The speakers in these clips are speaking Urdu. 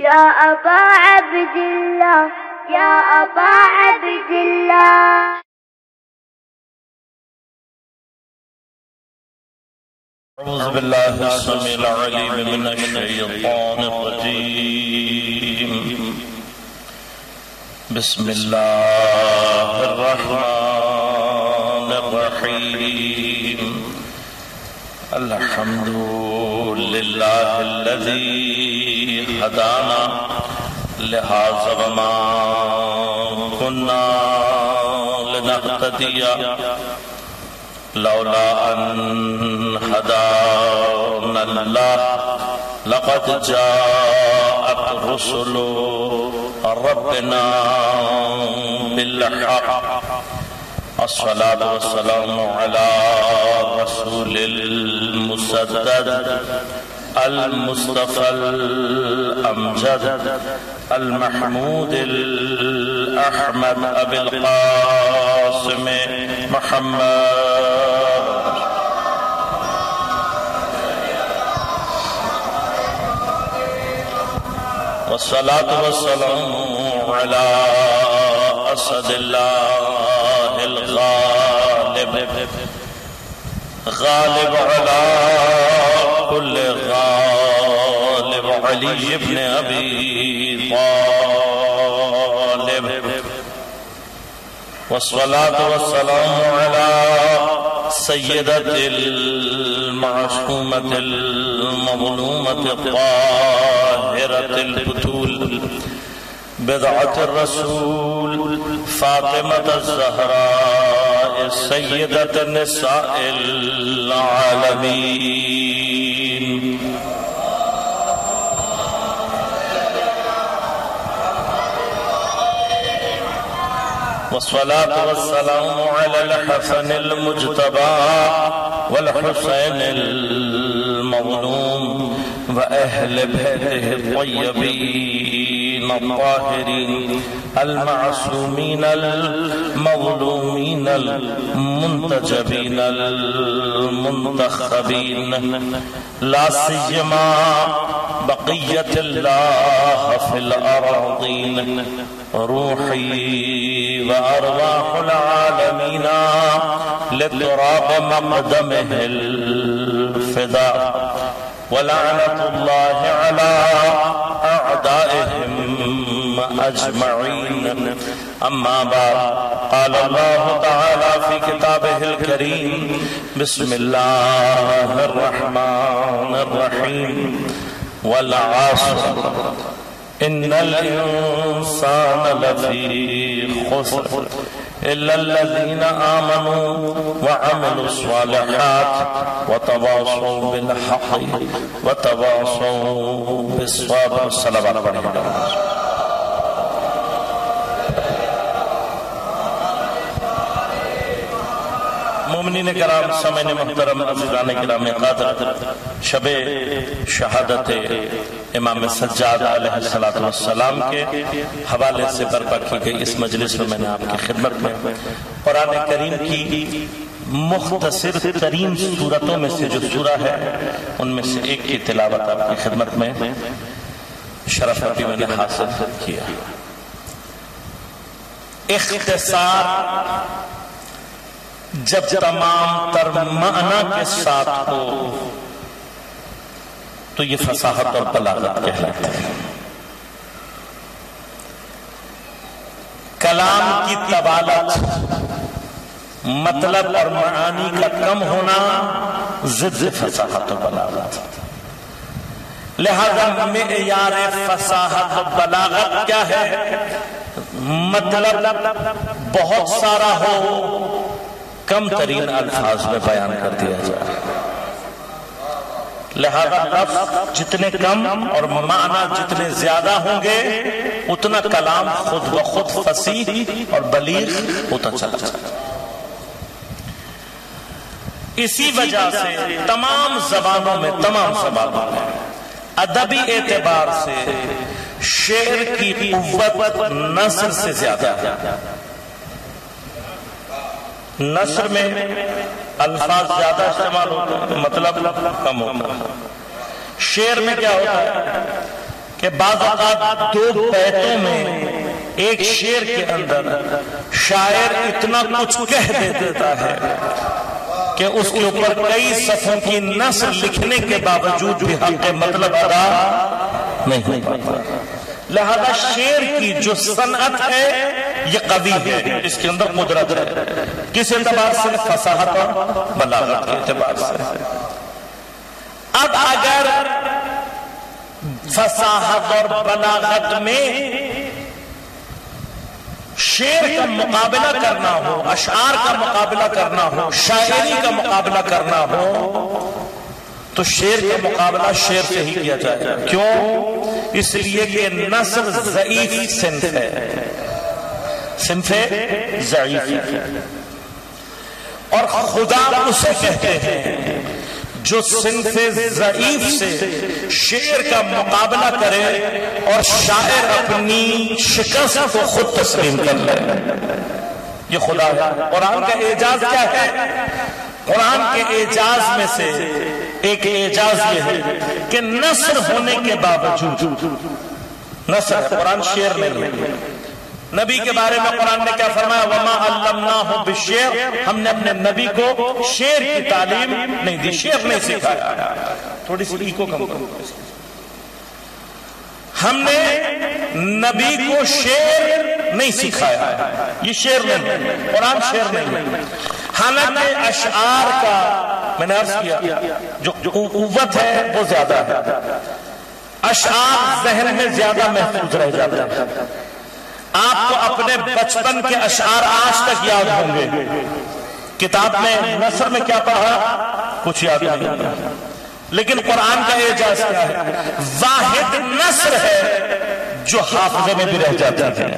يا أبا عبد الله يا أبا عبد الله. أعوذ بالله السميع العليم من الشيطان الرجيم. بسم الله الرحمن الرحيم. الحمد لله الذي هدانا لهذا وما كنا لنهتدي لولا أن هدانا الله لقد جاءت رسل ربنا بالحق. الصلاة والسلام على رسول المسدد المصطفى الأمجد المحمود الأحمد أبي القاسم محمد والصلاة والسلام على أسد الله الغالب غالب على كل غالب علي بن أبي طالب. والصلاة والسلام على سيدة المعصومة المظلومة الطاهرة البتول بضعة الرسول فاطمة الزهراء سيدة النساء العالمين. والصلاة والسلام على الحسن المجتبى والحسين المظلوم وأهل بيته الطيبين الطاهرين المعصومين المظلومين المنتجبين المنتخبين لا سيما بقية الله في الأراضين روحي وأرواح العالمين لتراب مقدمه الفداء. ولعنة الله على أعدائهم أجمعين. أما بعد قال الله تعالى في كتابه الكريم بسم الله الرحمن الرحيم. والعصر إن الإنسان لفي خسر إلا الذين آمنوا وعملوا الصالحات وتواصوا بالحق وتواصوا بالصبر. الصلاة عليكم. مومنین کرام سامعین محترم عزیزان کرام قادر شب شہادت امام سجاد علیہ السلام کے حوالے سے برپا کی گئی اس مجلس میں میں نے آپ کی خدمت میں قرآن کریم کی مختصر ترین سورتوں میں سے جو سورہ ہے ان میں سے ایک کی تلاوت آپ کی خدمت میں شرف ابھی میں نے حاصل کیا. اختصار جب تمام تر معنی کے ساتھ ہو تو یہ فصاحت اور بلاغت کہلاتا ہے. کلام کی طوالت مطلب اور معانی کا کم ہونا ضد فصاحت و بلاغت. لہذا معیار فصاحت و بلاغت کیا ہے؟ مطلب بہت سارا ہو کم ترین الفاظ میں بیان کر دیا جائے. لہذا لفظ جتنے کم اور معنی جتنے زیادہ ہوں گے اتنا کلام خود بخود فصیح اور بلیغ ہوتا چلا جائے. اسی وجہ سے تمام زبانوں میں ادبی اعتبار سے شعر کی قوت نثر سے زیادہ ہے. نثر میں الفاظ زیادہ استعمال ہوتا ہے، مطلب کم ہوتا ہے. شعر میں کیا ہوتا ہے؟ کہ بعض اوقات دو بیتوں میں ایک شعر کے اندر شاعر اتنا کچھ کہہ دیتا ہے کہ اس کے اوپر کئی صفحوں کی نثر لکھنے کے باوجود بھی حق مطلب ادا نہیں ہو پاتا. لہذا شعر کی جو صنعت ہے یہ قوی ہے، اس کے اندر قدرت ہے. کس اعتبار سے؟ فصاحت اور بلاغت کے اعتبار سے. اب اگر فصاحت اور بلاغت میں شعر کا مقابلہ کرنا ہو، اشعار کا مقابلہ کرنا ہو، شاعری کا مقابلہ کرنا ہو، تو شعر کا مقابلہ شعر سے ہی کیا جائے. کیوں؟ اس لیے کہ نثر ضعیف صنف ہے، صنف ضعیف ہے. اور خدا اسے کہتے ہیں جو صنف ضعیف سے شعر کا مقابلہ کرے اور شاعر اپنی شکست کو خود تسلیم کر لے. یہ خدا ہے. قرآن کا اعجاز کیا ہے؟ قرآن کے اعجاز میں سے ایک اعجاز یہ ہے کہ نثر ہونے کے باوجود، نثر قرآن شعر نہیں ہے. نبی کے بارے میں قرآن نے کیا فرمایا؟ وما علمناہ بالشعر، ہم نے اپنے نبی کو شعر کی تعلیم نہیں دی، شعر نہیں سکھایا. تھوڑی سی ایکو کم کرو. ہم نے نبی کو شعر نہیں سکھایا. یہ شعر نہیں ہے، قرآن شعر نہیں ہے. حالانکہ اشعار کا میں نے عرض کیا جو قوت ہے وہ زیادہ ہے. اشعار ذہن میں زیادہ محفوظ رہ جاتے ہیں. آپ کو اپنے بچپن کے اشعار آج تک یاد ہوں گے. کتاب میں نثر میں کیا پڑھا کچھ یاد نہیں. لیکن قرآن کا اعجاز کیا ہے؟ واحد نثر ہے جو حافظے میں بھی رہ جاتا ہے.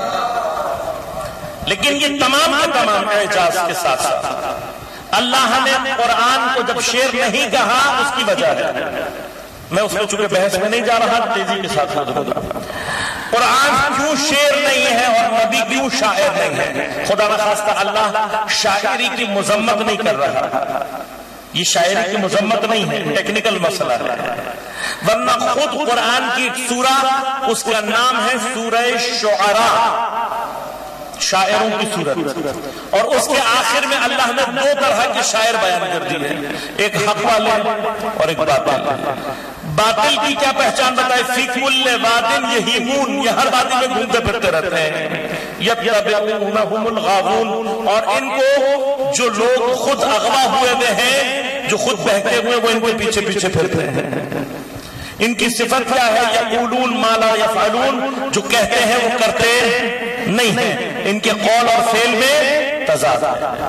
لیکن یہ تمام کے تمام اعجاز کے ساتھ ساتھ اللہ نے قرآن کو جب شعر نہیں کہا اس کی وجہ ہے. میں اس میں چونکہ بحث میں نہیں جا رہا، تیزی کے ساتھ قرآن کیوں شعر نہیں ہے اور نبی کیوں شاعر نہیں ہے؟ خدا نخواستہ اللہ شاعری کی مذمت نہیں کر رہا. یہ شاعری کی مذمت نہیں ہے، ٹیکنیکل مسئلہ ہے. ورنہ خود قرآن کی ایک سورہ، اس کا نام ہے سورہ شعراء، شاعروں کی صورت. اور اس کے آخر میں اللہ نے دو طرح کے شاعر بیان کر دیے، ایک حق والے اور ایک باطل. باطل کی کیا پہچان بتائے؟ فی کل وادٍ یہیمون، یہ ہر وادی میں گھومتے پھرتے رہتے ہیں. یتبعونہم الغاوون، اور ان کو جو لوگ خود اغوا ہوئے ہیں، جو خود بہتے ہوئے، وہ ان کے پیچھے پیچھے پھرتے ہیں. ان کی صفت کیا ہے؟ یقولون ما لا یفعلون، جو کہتے ہیں وہ کرتے نہیں ہیں. ان کے قول اور فعل میں تضاد ہے.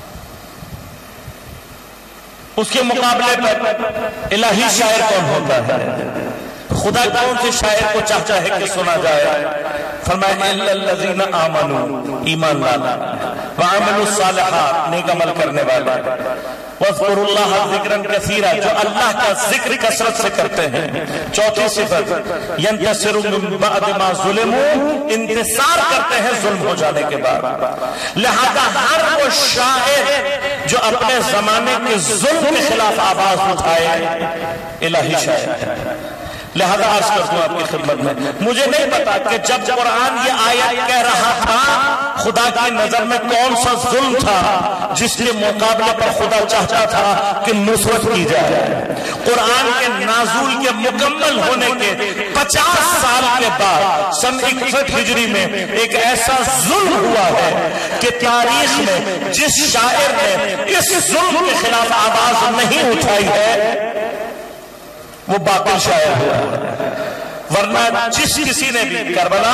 اس کے مقابلے پر الہی شاعر کون ہوتا ہے؟ خدا کون سے شاعر کو چاہتا ہے کہ سنا جائے؟ فرمایا الا الذین آمنوا، ایمان لانا، وعملوا الصالحات، نیک عمل کرنے والے، واذکروا اللہ ذکرا کثیرا، جو اللہ کا ذکر کثرت سے کرتے ہیں. چوتھی صفت ینتصروا من بعد ما ظلموا، انتصار کرتے ہیں ظلم ہو جانے کے بعد. لہذا ہر وہ شاعر جو اپنے زمانے کے ظلم کے خلاف آواز اٹھائے الہی شاعر ہے. لہذا عرض کرتا ہوں آپ کی خدمت میں، مجھے نہیں پتا کہ جب قرآن یہ آیت کہہ رہا تھا خدا کی نظر میں کون سا ظلم تھا جس کے مقابلے پر خدا چاہتا تھا کہ نصرت کی جائے. قرآن کے نازل کے مکمل ہونے کے 50 سال کے بعد سن 61 ہجری میں ایک ایسا ظلم ہوا ہے کہ تاریخ میں جس شاعر نے اس ظلم کے خلاف آواز نہیں اٹھائی ہے وہ باطل شاعر ہوا ہے. ورنہ جس کسی نے بھی کربلا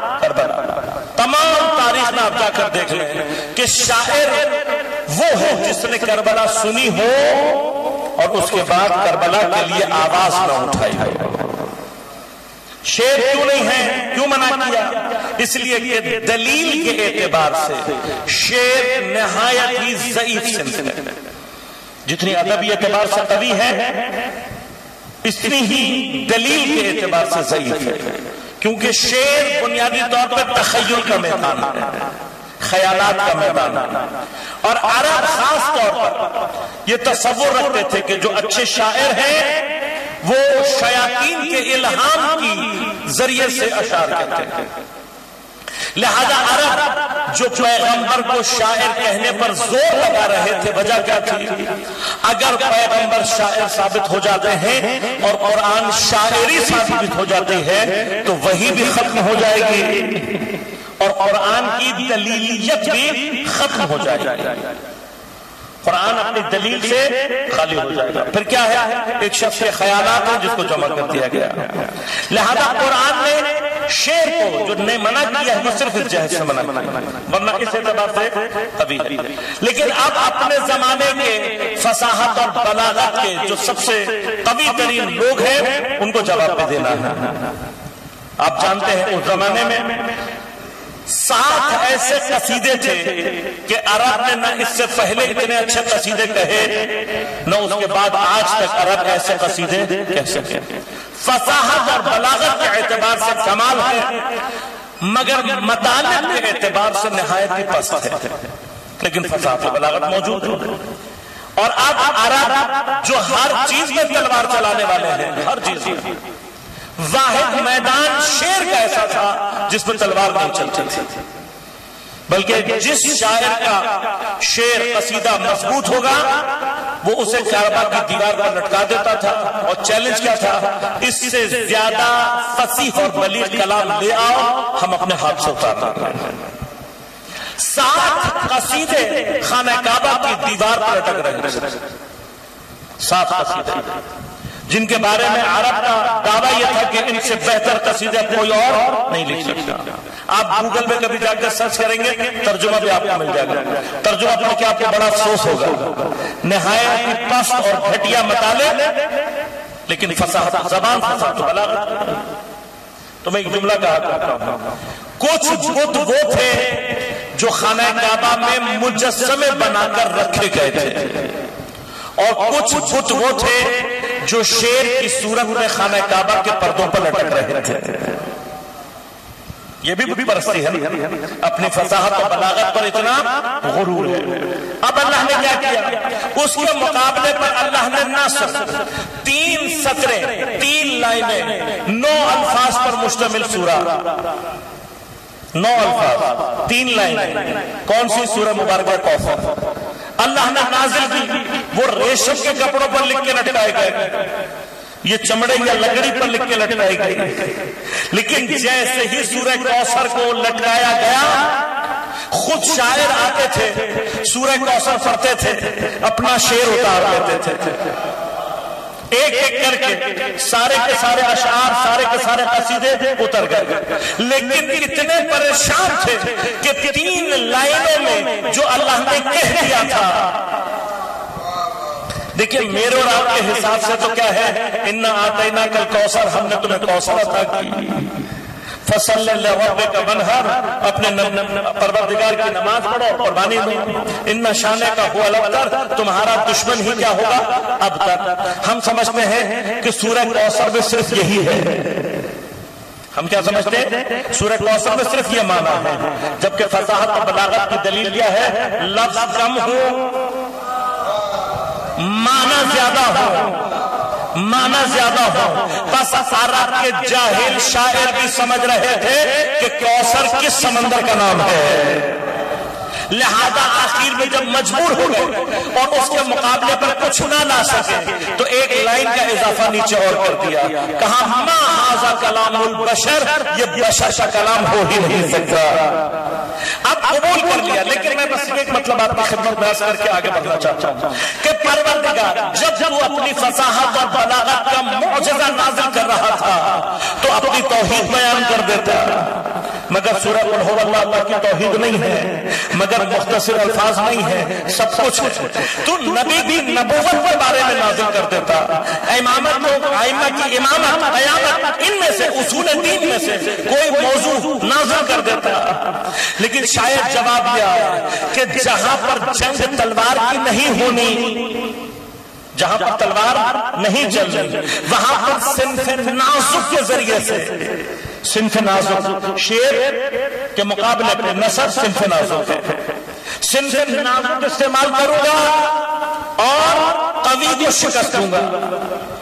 تمام تاریخ میں آپ جا کر دیکھ لیں کہ شاعر وہ ہے جس نے کربلا سنی ہو اور اس کے بعد کربلا کے لیے آواز نہ اٹھائی ہو. شعر کیوں نہیں ہے؟ کیوں منع کیا؟ اس لیے کہ دلیل کے اعتبار سے شعر نہایت ہی ضعیف صنف ہے. جتنی ادبی اعتبار سے قوی ہے اتنی ہی دلیل کے اعتبار سے ضعیف ہے. کیونکہ شعر بنیادی طور پر تخیل کا میدان ہے، خیالات کا میدان ہے. اور عرب خاص طور پر یہ تصور رکھتے تھے کہ جو اچھے شاعر ہیں وہ شیاطین کے الہام کی ذریعے سے اشعار کہتے ہیں۔ لہذا عرب جو پیغمبر کو شاعر کہنے پر زور لگا رہے تھے، وجہ کیا تھی؟ اگر پیغمبر شاعر ثابت ہو جاتے ہیں اور قرآن شاعری ثابت ہو جاتی ہے تو وہی بھی ختم ہو جائے گی اور قرآن کی دلیلیت بھی ختم ہو جائے گی، قرآن اپنی دلیل سے خالی ہو جائے گا۔ پھر کیا ہے؟ ایک شخص کے خیالات ہیں جس کو جمع کر دیا گیا۔ لہذا قرآن نے شعر کو جو نے منع کیا ہے وہ صرف اس جہت سے منع کیا، ورنہ اس اعتبار سے کبھی نہیں۔ لیکن اب اپنے زمانے کے فصاحت اور بلاغت کے جو سب سے قوی ترین لوگ ہیں ان کو جواب پہ دینا ہے۔ آپ جانتے ہیں اس زمانے میں 7 ایسے قصیدے تھے کہ عرب نے نہ اس سے پہلے اتنے اچھے قصیدے کہے نہ اس کے بعد آج تک عرب ایسے قصیدے کہہ سکے۔ فصاحت اور بلاغت کے اعتبار سے کمال ہے مگر مطالب کے اعتبار سے نہایت ہی پست ہے، لیکن فصاحت اور بلاغت موجود ہے۔ اور اب عرب جو ہر چیز میں تلوار چلانے والے ہیں، ہر چیز میں، واحد میدان شعر کا ایسا تھا جس میں تلوار نہیں چلتی تھی، بلکہ جس شاعر کا شعر قصیدہ مضبوط ہوگا وہ اسے کعبہ کی دیوار پر لٹکا دیتا تھا اور چیلنج کیا تھا، اس سے زیادہ فصیح اور بلیغ کلام لے آؤ ہم اپنے ہاتھ سے اتارنا۔ 7 قصیدے خانہ کعبہ کی دیوار پر لٹک رہے تھے، 7 قصیدے جن کے بارے میں عرب کا دعویٰ یہ تھا کہ ان سے بہتر قصیدہ کوئی اور نہیں لکھ سکتا۔ آپ گوگل میں کبھی جا کر سرچ کریں گے ترجمہ بھی آپ کو مل جائے گا، ترجمہ پڑھ کے آپ کو بڑا افسوس ہوگا، نہایت ہی پست اور گھٹیا مطالب، لیکن فصاحت زبان، فصاحت بلاغت۔ تو میں ایک جملہ کہا کرتا ہوں، کچھ بت وہ تھے جو خانہ کعبہ میں مجسمے بنا کر رکھے گئے تھے اور کچھ بت وہ تھے جو شیر کی صورت میں خانہ کعبہ کے پردوں پر لٹک رہے تھے۔ یہ بھی پرستی ہے، اپنی فصاحت اور بلاغت پر اتنا غرور ہے۔ اب اللہ نے کیا کیا؟ اس کے مقابلے پر اللہ نے نہ صرف 3 سطریں، 3 لائنیں، 9 الفاظ پر مشتمل سورہ، 9 الفاظ، 3 لائنیں، کون سی سورہ مبارکہ کوثر اللہ نے نازل کی، وہ ریشم کے کپڑوں پر لکھ کے لٹکائے گئے، یہ چمڑے یا لکڑی پر لکھ کے لٹکائی گئی، لیکن جیسے ہی سورہ کوثر کو لٹکایا گیا خود شاعر آتے تھے، سورہ کوثر پڑھتے تھے، اپنا شعر اتار لیتے تھے، ایک ایک کر کے سارے کے سارے اشعار، سارے کے سارے قصیدے اتر گئے، لیکن اتنے پریشان تھے کہ 3 لائنوں میں جو اللہ نے کہہ دیا تھا، دیکھیں میرے اور آپ کے حساب سے تو کیا ہے، اِنَّا آتَيْنَاكَ الْكَوْثَرَ، ہم نے تمہیں کوثر عطا کی، فَصَلِّ لِرَبِّكَ وَانْحَرْ، اپنے پروردگار کی نماز پڑھو اور قربانی دو، اِنَّ شَانِكَ هُوَ الْأَبْتَرُ، تمہارا دشمن ہی کیا ہوگا ابتر۔ ہم سمجھتے ہیں کہ سورہ کوثر میں صرف یہی ہے، ہم کیا سمجھتے ہیں؟ سورہ کوثر میں صرف یہ معنی ہے، جبکہ فصاحت اور بلاغت کی دلیل کیا ہے؟ لفظ کم ہو، معنی زیادہ ہو، معنی زیادہ ہو۔ بس عرب کے جاہل شاعر بھی سمجھ رہے تھے کہ کوثر کس سمندر کا نام ہے، لہذا آخر میں جب مجبور ہو گئے اور اس کے مقابلے پر کچھ نہ لا سکے تو ایک لائن کا اضافہ نیچے اور کر دیا، کہا ما ھذا کلام البشر، یہ بشر کا کلام ہو ہی نہیں سکتا۔ اب قبول کر لیا، لیکن میں بس ایک مطلب آپ کی خدمت میں عرض کر کے آگے بڑھنا چاہتا ہوں کہ پروردگار جب وہ اپنی فصاحت اور بلاغت کا معجزہ نازل کر رہا تھا تو اپنی توحید بیان کر دیتا، مگر سورہ قل ھو اللہ، اللہ کی توحید نہیں ہے، مگر مختصر الفاظ نہیں ہے، سب کچھ ہے۔ تو نبی بھی نبوت کے بارے میں نازل کر دیتا، امامت کو، ائمہ کی امامت، قیامت، ان میں سے اصول دین میں سے کوئی موضوع نازل کر دیتا، لیکن شاید جواب دیا کہ جہاں پر جنگ تلوار کی نہیں ہونی، جہاں پر تلوار نہیں چل رہی، وہاں پر صنف نازک کے ذریعے سے، صنف نازک شعر کے مقابلے میں نثر صنف نازک ہے، صنف نازک استعمال کروں گا اور قوی کو شکست دوں گا،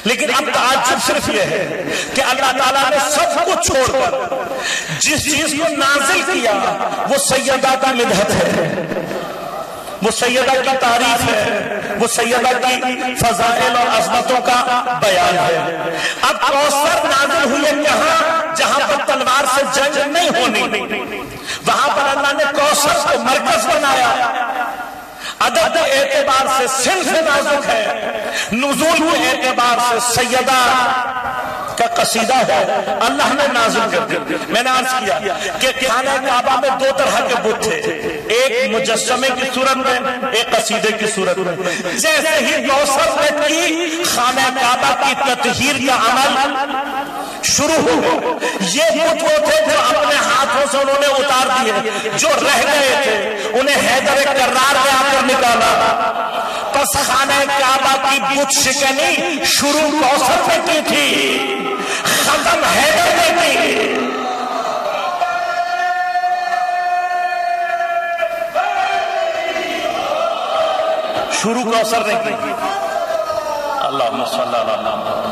لیکن اب تعجب صرف یہ ہے کہ اللہ تعالیٰ نے سب کچھ چھوڑ کر جس چیز کو نازل کیا وہ سیدہ کی مدحت ہے، وہ سیدہ کی تعریف ہے، وہ سیدہ کی فضائل اور عظمتوں کا بیان ہے۔ اب کوثر نازل ہوئے کہاں؟ جہاں پر تلوار سے جنگ نہیں ہونی، وہاں پر اللہ نے کوثر کو مرکز بنایا۔ عدد کے اعتبار سے صنف نازک ہے، نزول کے اعتبار سے سیدہ کا قصیدہ ہے، اللہ نے نازل کر دیا۔ میں نے عرض کیا کہ خانہ کعبہ میں دو طرح کے بت تھے، ایک مجسمے کی صورت میں، ایک قصیدے کی صورت میں۔ جیسے ہی کوثر نے کی خانہ کعبہ کی تطہیر کا عمل شروع ہو، یہ بت وہ تھے جو اپنے ہاتھوں سے انہوں نے اتار دیے، جو رہ گئے تھے انہیں حیدر کرار میں آ کر نکالا۔ پس خانہ کعبہ کی بت شکنی شروع کوثر میں کی تھی، ختم حیدر میں کی۔ شروع کوثر نے کی۔ اللہم صلی اللہ علیہ وسلم۔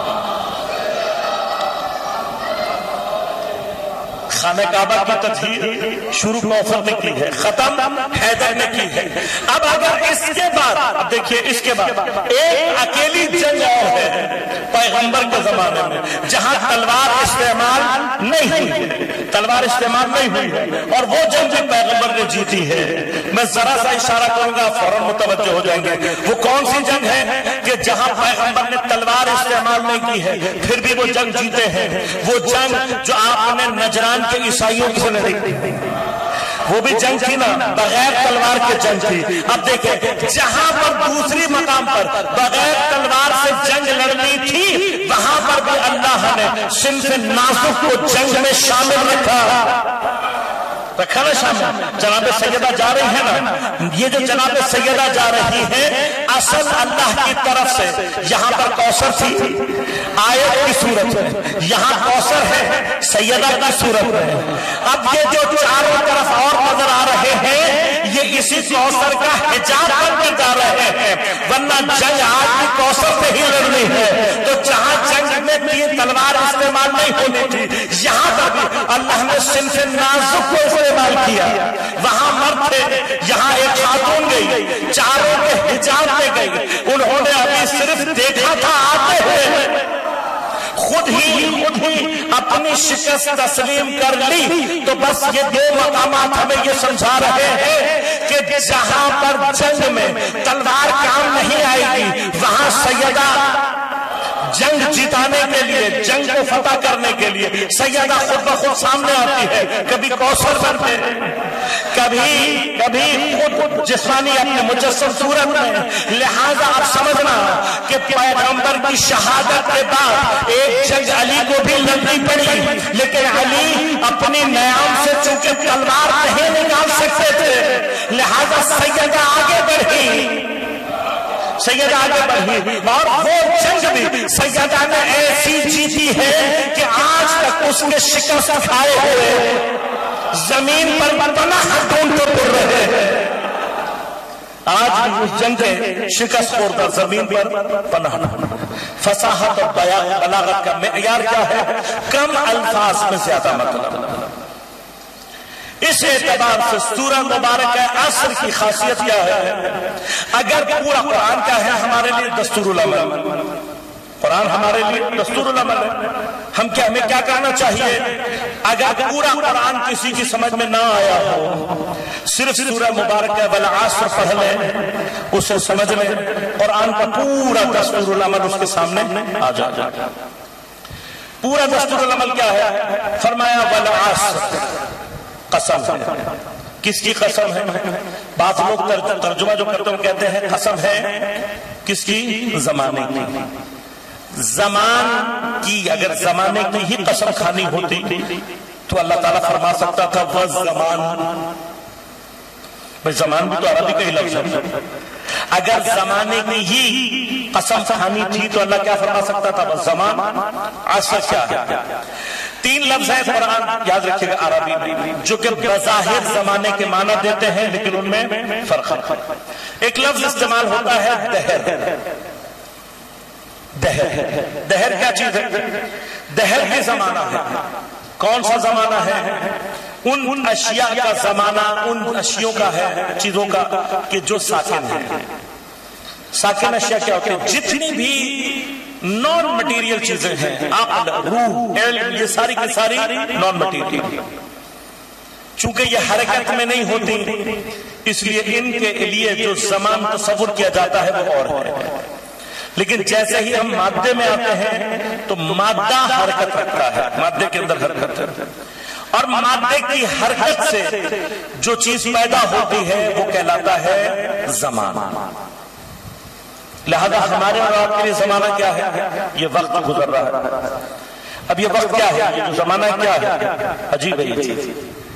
خانہ کعبہ کی تطہیر شروع کوثر نے کی ہے، ختم حیدر نے کی ہے۔ اب اگر اس کے بعد، اب دیکھیے اس کے بعد ایک اکیلی جنگ اور ہے پیغمبر کے زمانے میں جہاں تلوار استعمال نہیں ہوئی ہے، تلوار استعمال نہیں ہوئی ہے، اور وہ جنگ جو پیغمبر نے جیتی ہے، میں ذرا سا اشارہ کروں گا فوراً متوجہ ہو جائیں گے۔ وہ کون سی جنگ ہے کہ جہاں پیغمبر نے تلوار استعمال نہیں کی ہے پھر بھی وہ جنگ جیتے ہیں؟ وہ جنگ جو آپ نے نجران کے عیسائیوں سے لڑی، وہ بھی جنگ تھی نا، بغیر تلوار کے جنگ تھی۔ اب دیکھیں جہاں پر دوسری مقام پر بغیر تلوار سے جنگ لڑنی تھی، وہاں پر بھی اللہ نے صنف نازک کو جنگ میں شامل رکھا نا شامل۔ جناب سیدہ جا رہی ہے نا، یہ جو جناب سیدہ جا رہی ہے اصل اللہ کی طرف سے، یہاں پر کوثر تھی آیت کی صورت میں، یہاں کوثر ہے سیدہ کی صورت میں۔ اب یہ جو چاروں طرف اور نظر آ رہے ہیں یہ اسی کوثر کا حجاب بن کے جا رہے ہیں، ورنہ جنگ آج بھی کوثر سے ہی لڑنی ہے۔ تو جہاں جنگ میں تیر تلوار استعمال نہیں ہونی تھی، یہاں پر بھی اللہ نے صنف نازک کو استعمال کیا۔ وہاں مرد تھے، یہاں ایک خاتون گئی، چاروں کے حجاب میں گئی، انہوں نے ابھی صرف دیکھا تھا آتے ہوئے، خود ہی اپنی شکست تسلیم کر لی۔ تو بس یہ دو مقامات ہمیں یہ سمجھا رہے ہیں کہ جہاں پر جنگ میں تلوار کام نہیں آئے گی، وہاں سیدہ جنگ جیتانے کے لیے، جنگ کو فتح کرنے کے لیے سیدہ خود بخود سامنے آتی ہے، کبھی کوثر بن کے، کبھی خود جسمانی اپنے مجسم صورت میں۔ لہذا آپ سمجھنا کہ پیغمبر کی شہادت کے بعد ایک جنگ علی کو بھی لڑنی پڑی، لیکن علی اپنی نیام سے چونکہ تلوار نہیں نکال سکتے تھے، لہذا سیدہ آگے بڑھی، سیدہ آگے بڑھی، اور وہ جنگ بھی سیدہ نے ایسی جیتی ہے کہ آج تک اس کے شکست کھائے ہوئے زمین پر پناہ ڈھونڈتے پھر رہے ہیں۔ آج بھی اس جنگ کے شکست خوردہ زمین پر پناہ۔ فصاحت اور بلاغت کا معیار کیا ہے؟ کم الفاظ میں زیادہ مطلب۔ اس اعتبار سے سورہ مبارکہ عصر کی خاصیت کیا ہے؟ اگر پورا قرآن کا ہے ہمارے لیے دستور العمل، قرآن ہمارے لیے دستور العمل ہے، ہمیں کیا کرنا چاہیے؟ اگر پورا قرآن کسی کی سمجھ میں نہ آیا ہو، صرف سورہ مبارکہ والعصر پڑھ لیں، اسے سمجھ لیں، قرآن کا پورا دستور العمل اس کے سامنے آ جائے۔ پورا دستور العمل کیا ہے؟ فرمایا والعصر، قسم ہے۔ کس کی قسم ہے؟ بعض لوگ ترجمہ جو کرتے ہیں کہتے ہیں قسم ہے کس کی؟ زمانے کی۔ زمان کی، اگر زمانے کی ہی قسم کھانی ہوتی تو اللہ تعالیٰ فرما سکتا تھا وہ زمان، بھائی زمان بھی تو عربی کا ہی لفظ ہے۔ اگر زمانے کی ہی قسم کھانی تھی تو اللہ کیا فرما سکتا تھا؟ وہ زمان۔ عصر کیا ہے؟ تین لفظ ہیں قرآن، یاد رکھیے گا، عربی میں، جو کہ بظاہر زمانے کے معنی دیتے ہیں لیکن ان میں فرق ہے۔ ایک لفظ استعمال ہوتا ہے دہر، دہر کیا چیز ہے؟ دہر کی زمانہ ہے. کون سا زمانہ ہے؟ ان اشیاء کا زمانہ ان اشیاء کا ہے، چیزوں کا کہ جو ساکن ہے. ساکن اشیاء کیا ہوتے ہیں؟ جتنی بھی نان مٹیریل چیزیں ہیں، عقل، روح، علم، یہ ساری کی ساری نان مٹیریل. چونکہ یہ حرکت میں نہیں ہوتی، اس لیے ان کے لیے جو زمان تصور کیا جاتا ہے وہ اور ہے. لیکن جیسے ہی ہم مادے میں آتے ہیں تو مادہ حرکت رکھتا ہے، مادے کے اندر حرکت ہے، اور مادے کی حرکت سے جو چیز پیدا ہوتی ہے وہ کہلاتا ہے زمان. لہذا ہمارے اور آپ کے لیے زمانہ کیا ہے؟ یہ وقت گزر رہا ہے. اب یہ وقت کیا ہے؟ یہ زمانہ کیا ہے؟ عجیب ہے یہ چیز.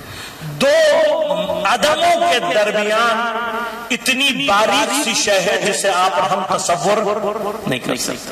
دو عدموں کے درمیان اتنی باریک سی شے ہے جسے آپ اور ہم تصور نہیں کر سکتے.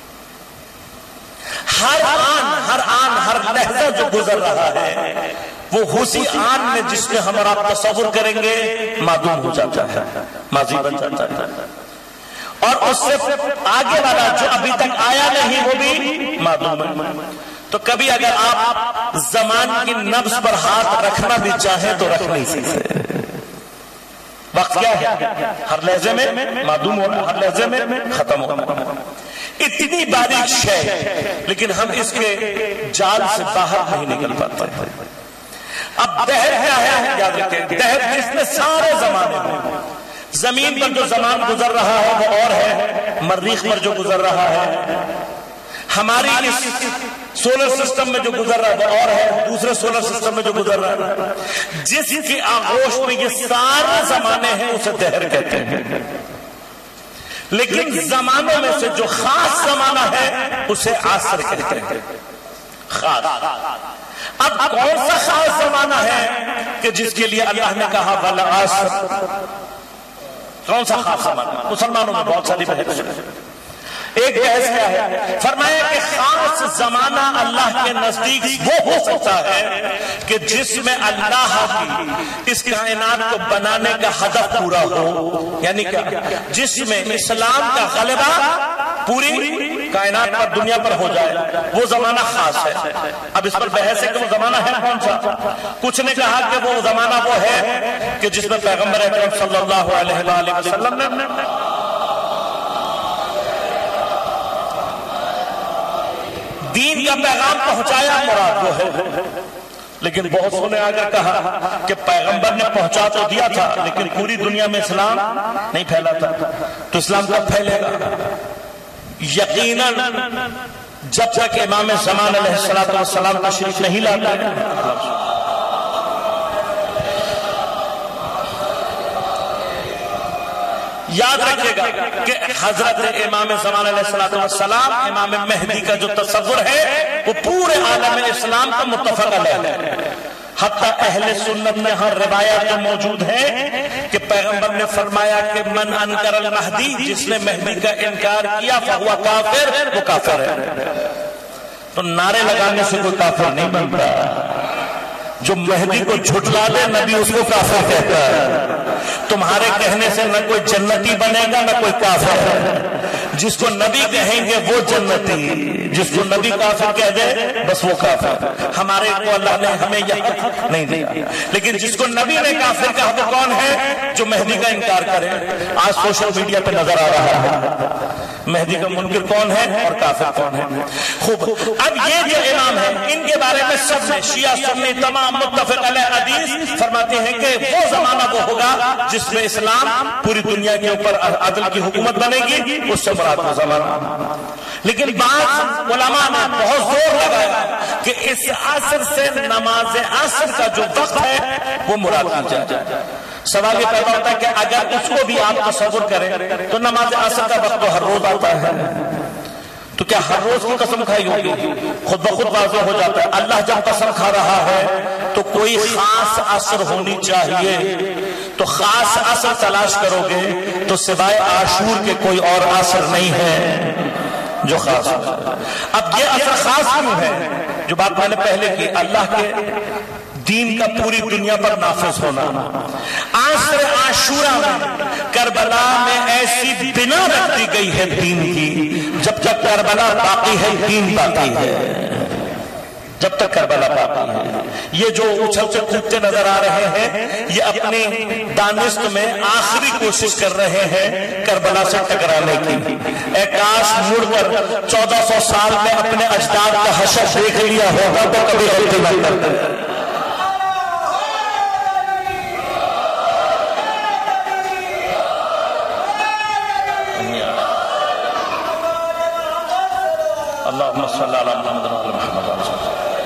ہر آن ہر لحظہ جو گزر رہا ہے وہ اسی آن میں جس میں ہم اور آپ تصور کریں گے معدوم ہو جاتا ہے، ماضی بن جاتا ہے. اور اس سے آگے والا جو ابھی تک آیا نہیں وہ بھی معدوم ہے. تو کبھی اگر آپ زمان کی نبض پر ہاتھ رکھنا بھی چاہیں تو رکھ نہیں سکتے. وقت کیا ہے؟ ہر لحظے میں معدوم ہونا، ہر لحظے میں ختم ہونا. اتنی باریک شے، لیکن ہم اس کے جال سے باہر نہیں نکل پاتے. اب دہر کیا ہے؟ یاد رکھیں، دہر جس میں سارے زمانے میں زمین پر جو زمان گزر رہا ہے وہ اور ہے، مریخ پر جو گزر رہا ہے، ہماری اس سولر سسٹم میں جو گزر رہا ہے وہ اور ہے، دوسرے سولر سسٹم میں جو گزر رہا ہے. جس کی آغوش میں یہ سارے زمانے ہیں اسے دہر کہتے ہیں. لیکن زمانوں میں سے جو خاص زمانہ ہے اسے عصر کہتے ہیں. خاص. اب کون سا خاص زمانہ ہے کہ جس کے لیے اللہ نے کہا والعصر؟ کون سا خاص زمانہ؟ مسلمانوں میں بہت ساری بحث ہے. ایک بحث کیا ہے؟ فرمایا کہ خاص زمانہ اللہ کے نزدیک وہ ہو سکتا ہے کہ جس میں اللہ کی اس کائنات کو بنانے کا ہدف پورا ہو. یعنی کہ جس میں اسلام کا غلبہ پوری کائنات پر، دنیا پر ہو جائے، وہ زمانہ خاص ہے. اب اس پر بحث ہے کہ وہ زمانہ ہے کون سا. کچھ نے کہا کہ وہ زمانہ وہ ہے کہ جس میں پیغمبر اکرم صلی اللہ علیہ وآلہ وسلم نے دین کا پیغام پہنچایا، مراد وہ ہے. لیکن بہت سو نے آگے کہا کہ پیغمبر نے پہنچا تو دیا تھا لیکن پوری دنیا میں اسلام نہیں پھیلا تھا. تو اسلام کب پھیلے گا؟ یقیناً جب تک امام زمان علیہ السلام تشریف نہیں لاتے. یاد رکھیے گا کہ حضرت امام زمان علیہ السلام، امام مہدی کا جو تصور ہے وہ پورے عالم اسلام کا متفق علیہ ہے. حتی اہل سنت میں ہر روایات موجود ہیں کہ پیغمبر نے فرمایا کہ من انکر المہدی، جس نے مہدی کا انکار کیا فہو کافر، وہ کافر ہے. تو نعرے لگانے سے کوئی کافر نہیں بنتا. جو مہدی کو جھٹلا دے نبی اس کو کافر کہتا ہے. تمہارے کہنے سے نہ کوئی جنتی بنے گا نہ کوئی کافر. جس کو نبی کہیں گے وہ جنتی، جس کو نبی کافر کہہ دے بس وہ کافر. ہمارے کو اللہ نے ہمیں یہ حق نہیں دیا. لیکن جس کو نبی نے کافر کہا وہ کون ہے؟ جو مہدی کا انکار کرے. آج سوشل میڈیا پہ نظر آ رہا ہے مہدی کا منکر کون ہے اور کافر کون ہے. خوب. اب یہ جو امام ہے ان کے بارے میں سب نے شیعہ سنی تمام متفق علیہ حدیث فرماتے ہیں کہ وہ زمانہ وہ ہوگا جس میں اسلام پوری دنیا کے اوپر عدل کی حکومت بنے گی، اس سے مراد وہ زمانہ. لیکن بعض علماء نے بہت زور لگایا کہ اس عصر سے نماز عصر کا جو وقت ہے وہ مراد کیا جائے. سوال یہ پیدا ہوتا ہے کہ اگر اس کو بھی آپ تصور کریں تو نماز عصر کا وقت تو ہر روز آتا ہے، تو کیا ہر روز کی قسم کھائی ہوگی؟ خود بخود واضح ہو جاتا ہے. اللہ جب قسم کھا رہا ہے تو کوئی خاص عصر ہونی چاہیے. تو خاص عصر تلاش کرو گے تو سوائے عاشور کے کوئی اور عصر نہیں ہے جو خاص ہو. اب یہ عصر خاص کیوں ہے؟ جو بات میں نے پہلے کی، اللہ کے دین کا پوری دنیا پر نافذ ہونا. عصر عاشورہ میں کربلا میں ایسی بنا رکھ دی گئی ہے دین کی، جب تک کربلا باقی ہے دین باقی ہے. جب تک کربلا باقی ہے. یہ جو اچھلتے کودتے نظر آ رہے ہیں یہ اپنی دانست میں آخری کوشش کر رہے ہیں کربلا سے ٹکرانے کی. اے کاش مڑ کر 1400 سال میں اپنے اجداد کا حشر دیکھ لیا ہوگا تو کبھی غلطی نہ کرتے. اللہم صلی علی محمد و علی محمد.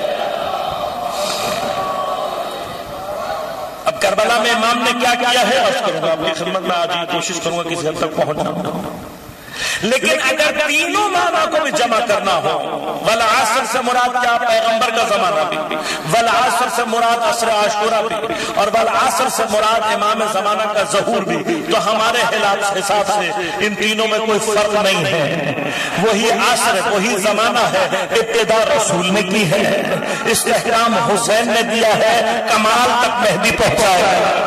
اب کربلا میں امام نے کیا کیا ہے عرض کروں گا آپ کی خدمت میں. آج یہ کوشش کروں گا کسی حد تک پہنچنا. لیکن اگر تینوں معنی کو بھی جمع کرنا ہو، والعصر سے مراد کیا؟ پیغمبر کا زمانہ بھی، والعصر سے مراد عصر عاشورہ بھی، اور والعصر سے مراد امام زمانہ کا ظہور بھی، تو ہمارے حساب سے ان تینوں میں کوئی فرق نہیں ہے. وہی عصر وہی زمانہ ہے. ابتدا رسول نے کی ہے، استحکام حسین نے دیا ہے، کمال تک مہدی پہنچایا ہے.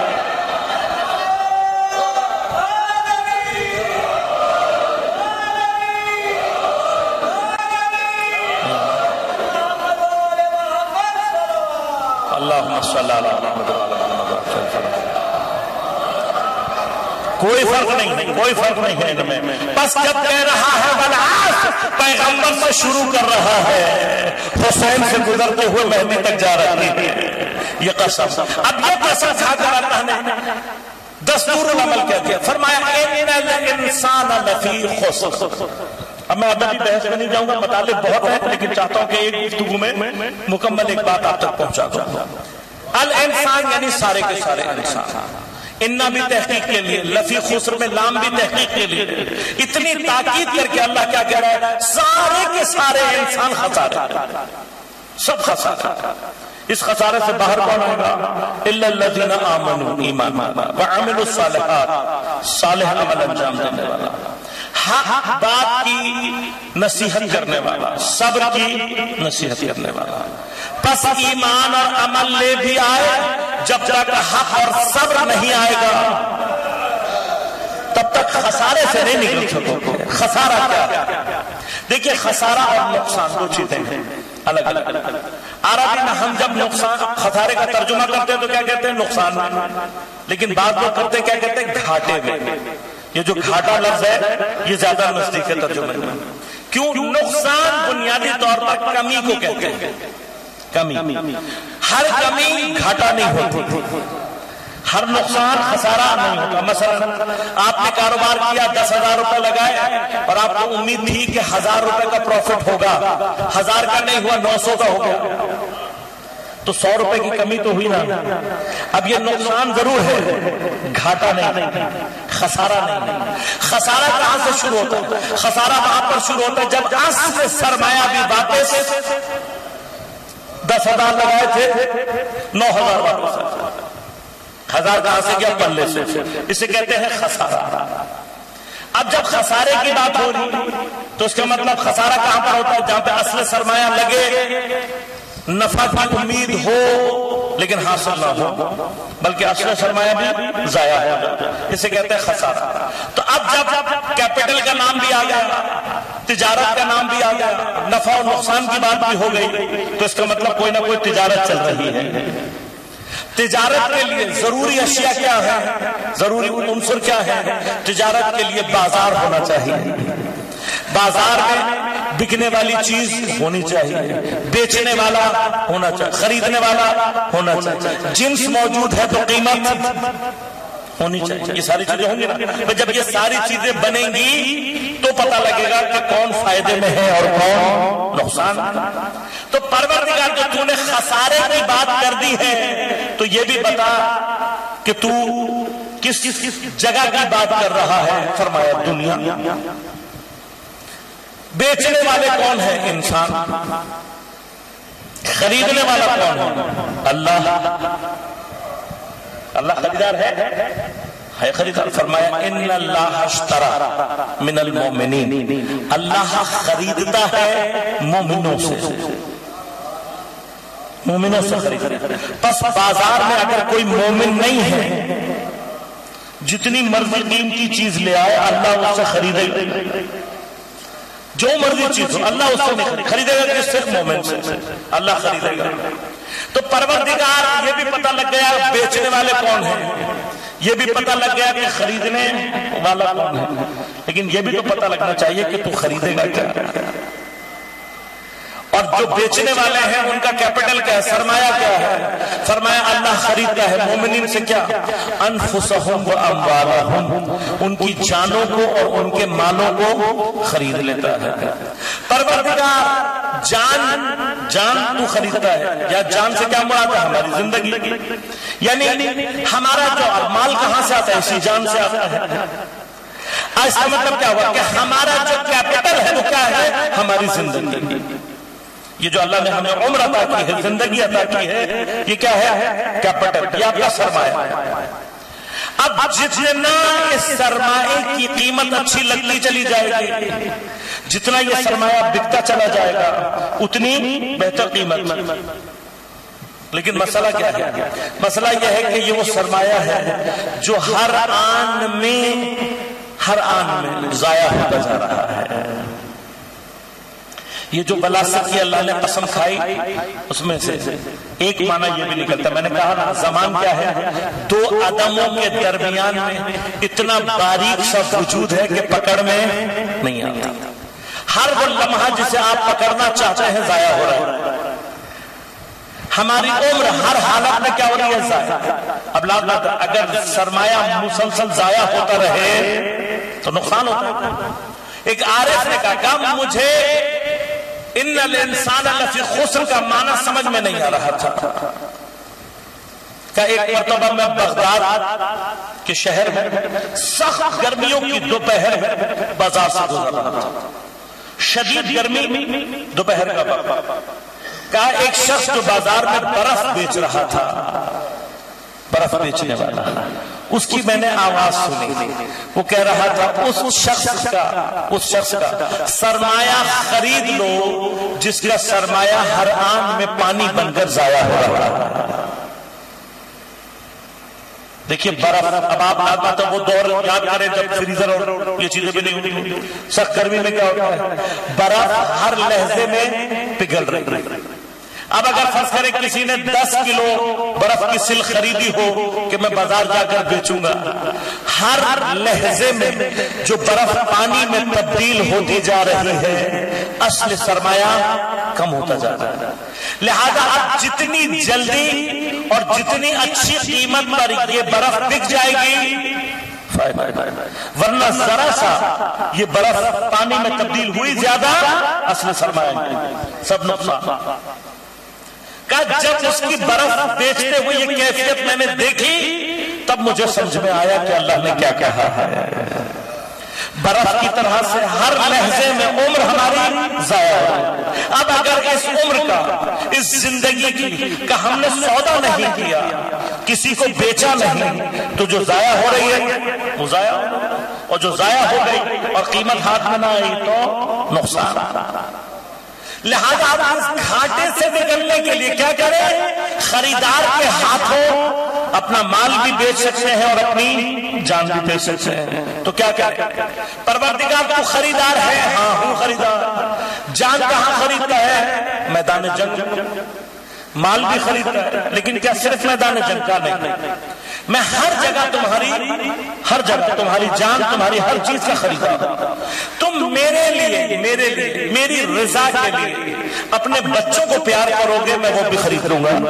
اللہم صلی علی محمد و علی محمد. کوئی فرق نہیں، کوئی فرق نہیں ہے ان میں. بس جب کہہ رہا ہے والعصر، پیغمبر سے شروع کر رہا ہے، حسین سے گزرتے ہوئے مہدی تک جا رہی ہے. یہ قسم. اب یہ قسم کھا کر اللہ نے دستور العمل کیا کیا؟ فرمایا ان الانسان لفی خسر. اب میں ابھی بحث میں نہیں جاؤں گا، مطالب بہت ہے، لیکن چاہتا ہوں کہ ایک گفتگو میں مکمل ایک بات آپ تک پہنچا دوں. الانسان یعنی سارے کے سارے انسان. انہ بھی تحقیق کے لیے، لفی خسر میں لام بھی تحقیق کے لیے. اتنی تاکید کر کے اللہ کیا کہہ رہا ہے؟ سارے کے سارے انسان خسارے، سب خسارے. اس خسارے سے باہر کون آئے گا؟ الا الذین آمنوا، ایمان والا، وعملوا الصالحات، صالح عمل انجام دینے والا، حق بات کی نصیحت کرنے والا، صبر کی نصیحت کرنے والا. پس ایمان اور عمل لے بھی آئے. جب تک حق اور صبر نہیں آئے گا تب تک خسارے سے نہیں نکل سکو. خسارہ کیا؟ دیکھیے خسارہ اور نقصان دو چیزیں ہیں الگ الگ. عربی میں ہم جب نقصان خسارے کا ترجمہ کرتے ہیں تو کیا کہتے ہیں؟ نقصان. لیکن بعض لوگ کرتے کیا کہتے ہیں؟ گھاٹے میں. یہ جو گھاٹا لفظ ہے یہ زیادہ نزدیک ہے ترجمے میں. کیوں؟ نقصان بنیادی طور پر کمی کو کہتے ہیں. کمی، ہر کمی گھاٹا نہیں ہوتی، ہر نقصان خسارہ نہیں ہوتا. مثلا آپ نے کاروبار کیا، 10,000 روپے لگائے اور آپ کو امید تھی کہ 1,000 روپے کا پروفٹ ہوگا. 1,000 کا نہیں ہوا، 900 کا ہو گیا، تو 100 روپے کی کمی تو ہوئی نا. اب یہ نقصان ضرور ہے، گھاٹا نہیں، خسارہ نہیں. خسارہ کہاں سے شروع ہوتا ہے؟ خسارہ وہاں پر شروع ہوتا ہے جب اصل سرمایہ بھی واپس 10,000 لگائے تھے، 9,000 واپس. 1,000 کہاں سے گیا؟ پلے سے. اسے کہتے ہیں خسارہ. اب جب خسارے کی بات ہو رہی تو اس کا مطلب خسارہ کہاں پر ہوتا ہے؟ جہاں پہ اصل سرمایہ لگے، نفع کی امید ہو لیکن حاصل نہ ہو، بلکہ اصل سرمایہ بھی ضائع ہو جائے. اسے کہتے ہیں خسارہ. تو اب جب کیپٹل کا نام بھی آ گیا، تجارت کا نام بھی آ گیا، نفع اور نقصان کی بات بھی ہو گئی، تو اس کا مطلب کوئی نہ کوئی تجارت چل رہی ہے. تجارت کے لیے ضروری اشیاء کیا ہے؟ ضروری عنصر کیا ہے؟ تجارت کے لیے بازار ہونا چاہیے. بازار میں بکنے والی چیز ہونی چاہیے، بیچنے والا ہونا چاہیے، خریدنے والا ہونا چاہیے. جنس موجود ہے تو قیمت ہونی چاہیے. یہ ساری چیزیں ہوں گی نا. جب یہ ساری چیزیں بنیں گی تو پتہ لگے گا کہ کون فائدے میں ہے اور کون نقصان. تو پروردگار جو تو نے خسارے کی بات کر دی ہے تو یہ بھی بتا کہ تو کس جگہ کی بات کر رہا ہے. فرمایا دنیا. بیچنے والے کون ہیں؟ انسان. خریدنے والا کون ہے؟ اللہ. اللہ خریدار ہے خریدار. فرمایا ان اللہ اشترى من المؤمنین، اللہ خریدتا ہے مومنوں سے. مومنوں سے خریدے. پس بازار میں اگر کوئی مومن نہیں ہے جتنی مرضی قیمتی چیز لے آئے اللہ اس سے خریدے گا. جو مرضی چیز ہو اللہ اس سے خریدے گا. کہ صرف مومن سے اللہ خریدے گا. تو پروردگار یہ بھی پتہ لگ گیا بیچنے والے کون ہیں, یہ بھی پتہ لگ گیا کہ خریدنے والا کون ہے, لیکن یہ بھی تو پتہ لگنا چاہیے کہ تو خریدے گا کیا. اور جو بیچنے والے ہیں ان کا کیپٹل کیا ہے, سرمایہ کیا ہے؟ فرمایا اللہ خریدتا ہے مومنین سے کیا؟ انفسہم و اموالہم, ان کی جانوں کو اور ان کے مالوں کو خرید لیتا ہے. پروردگار جان تو خریدتا ہے, یا جان سے کیا مراد ہے؟ ہماری زندگی. یعنی ہمارا جو مال کہاں سے آتا ہے؟ اسی جان سے آتا ہے. اس کا مطلب کیا ہوا کہ ہمارا جو کیپٹل ہے وہ کیا ہے؟ ہماری زندگی. یہ جو اللہ نے ہمیں عمر عطا کی ہے, زندگی عطا کی ہے, یہ کیا ہے؟ کیپٹل, یہ آپ کا سرمایہ. اب جتنا اس سرمایہ کی قیمت اچھی لگتی چلی جائے گی, جتنا یہ سرمایہ بکتا چلا جائے گا اتنی بہتر قیمت. لیکن مسئلہ کیا ہے؟ مسئلہ یہ ہے کہ یہ وہ سرمایہ ہے جو ہر آن میں ضائع ہوتا جا رہا ہے. یہ جو بلاست کی اللہ نے قسم کھائی اس میں سے ایک معنی یہ بھی نکلتا ہے. میں نے کہا نا زمان کیا ہے, دو عدموں کے درمیان میں اتنا باریک سا وجود ہے کہ پکڑ میں نہیں آتا. ہر وہ لمحہ جسے آپ پکڑنا چاہتے ہیں ضائع ہو رہا ہے. ہماری عمر ہر حالت میں کیا ہو رہی ہے؟ ضائع. اب اگر سرمایہ مسلسل ضائع ہوتا رہے تو نقصان ہوتا ہے. ایک عارف نے کہا مجھے ان الانسان لفی خسر کا معنی سمجھ میں نہیں آ رہا تھا. کہ ایک مرتبہ میں بغداد کے شہر میں سخت گرمیوں کی دوپہر بازار سے گزر رہا تھا. شدید گرمی دوپہر کا وقت. کہا ایک شخص جو بازار میں برف بیچ رہا تھا, برف بیچنے والا, اس کی میں نے آواز سنی. وہ کہہ رہا تھا اس شخص کا سرمایہ خرید لو جس کا سرمایہ ہر آن میں پانی بن کر ضائع ہو رہا ہے. دیکھیے برف, اب آپ تو وہ دور یاد کریں جب فریزر اور یہ چیزیں بھی نہیں ہوتی. سخت گرمی میں کیا ہوتا ہے؟ برف ہر لہجے میں پگھل رہی. اب اگر فرض کریں کسی نے 10 کلو برف کی سل خریدی ہو کہ میں بازار جا کر بیچوں گا, ہر لہجے میں جو برف پانی میں تبدیل ہوتی جا رہی ہے اصل سرمایہ کم ہوتا جا رہا ہے. لہذا اب جتنی جلدی اور جتنی اچھی قیمت پر یہ برف بک جائے گی ورنہ ذرا سا یہ برف پانی میں تبدیل ہوئی زیادہ اصل سرمایہ سب نقصان. جب اس کی برف بیچتے ہوئے یہ کیفیت میں نے دیکھی تب مجھے سمجھ میں آیا کہ اللہ نے کیا کہا ہے. برف کی طرح سے ہر لحظے میں عمر ہماری ضائع ہے. اب اگر اس عمر کا, اس زندگی کی کا ہم نے سودا نہیں کیا, کسی کو بیچا نہیں, تو جو ضائع ہو رہی ہے وہ ضائع, اور جو ضائع ہو گئی اور قیمت ہاتھ میں نہ آئی تو نقصان. لہذا آپ اس گھاٹے سے نکلنے کے لیے کیا کریں؟ خریدار کے ہاتھوں اپنا مال بھی بیچ سکتے ہیں اور اپنی جان بھی بیچ سکتے ہیں. تو کیا کریں؟ پروردگار تو خریدار ہے, ہاں ہوں خریدار. جان کہاں خریدتا ہے؟ میدان جنگ. مال بھی خریدتا ہے, لیکن کیا صرف میدان جنگ کا نہیں, میں ہر جگہ تمہاری جان, تمہاری ہر چیز کا خریدار ہوں. تم میرے لیے میری رضا کے لیے اپنے بچوں کو پیار کرو گے, میں وہ بھی خرید لوں گا.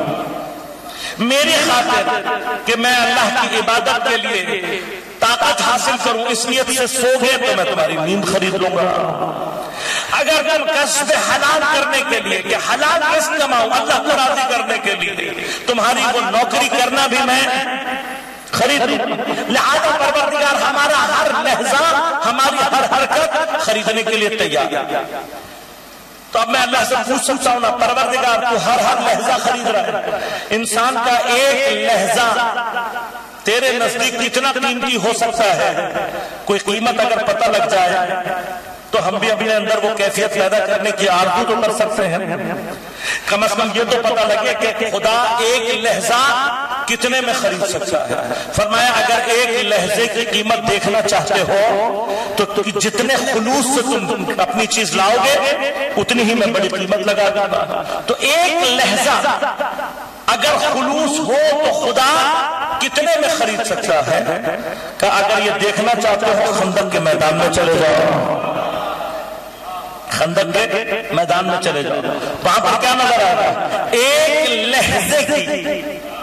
میری خاطر کہ میں اللہ کی عبادت کے لیے طاقت حاصل کروں اس نیت سے سو گئے تو میں تمہاری نیند خرید لوں گا. اگر تم کسب حلال کرنے کے لیے کہ حلال رزق کماؤ اللہ کو راضی کرنے کے لیے تمہاری وہ نوکری کرنا بھی میں خرید لوں. لہذا پروردگار ہمارا ہر لحظہ, ہماری ہر حرکت خریدنے کے لیے تیار ہے. تو اب میں اللہ سے پوچھ سکتا ہوں نا, پروردگار تو ہر لحظہ خرید رہا ہے. انسان کا ایک لحظہ تیرے نزدیک کتنا قیمتی ہو سکتا ہے؟ کوئی قیمت اگر پتہ لگ جائے تو ہم بھی اپنے اندر وہ کیفیت پیدا کرنے کی آرزو تو کر سکتے ہیں. کم از کم یہ تو پتہ لگے کہ خدا ایک لہجہ کتنے میں خرید سکتا ہے. فرمایا اگر ایک لہجے کی قیمت دیکھنا چاہتے ہو تو جتنے خلوص سے تم اپنی چیز لاؤ گے اتنی ہی میں بڑی قیمت لگا دوں گا. تو ایک لہجہ اگر خلوص ہو تو خدا کتنے میں خرید سکتا ہے. کہ اگر یہ دیکھنا چاہتے ہو خندق کے میدان میں چلے جاؤ, خندق کے میدان میں چلے جاؤ, وہاں پر کیا نظر آ رہا ہے؟ ایک لہجے کی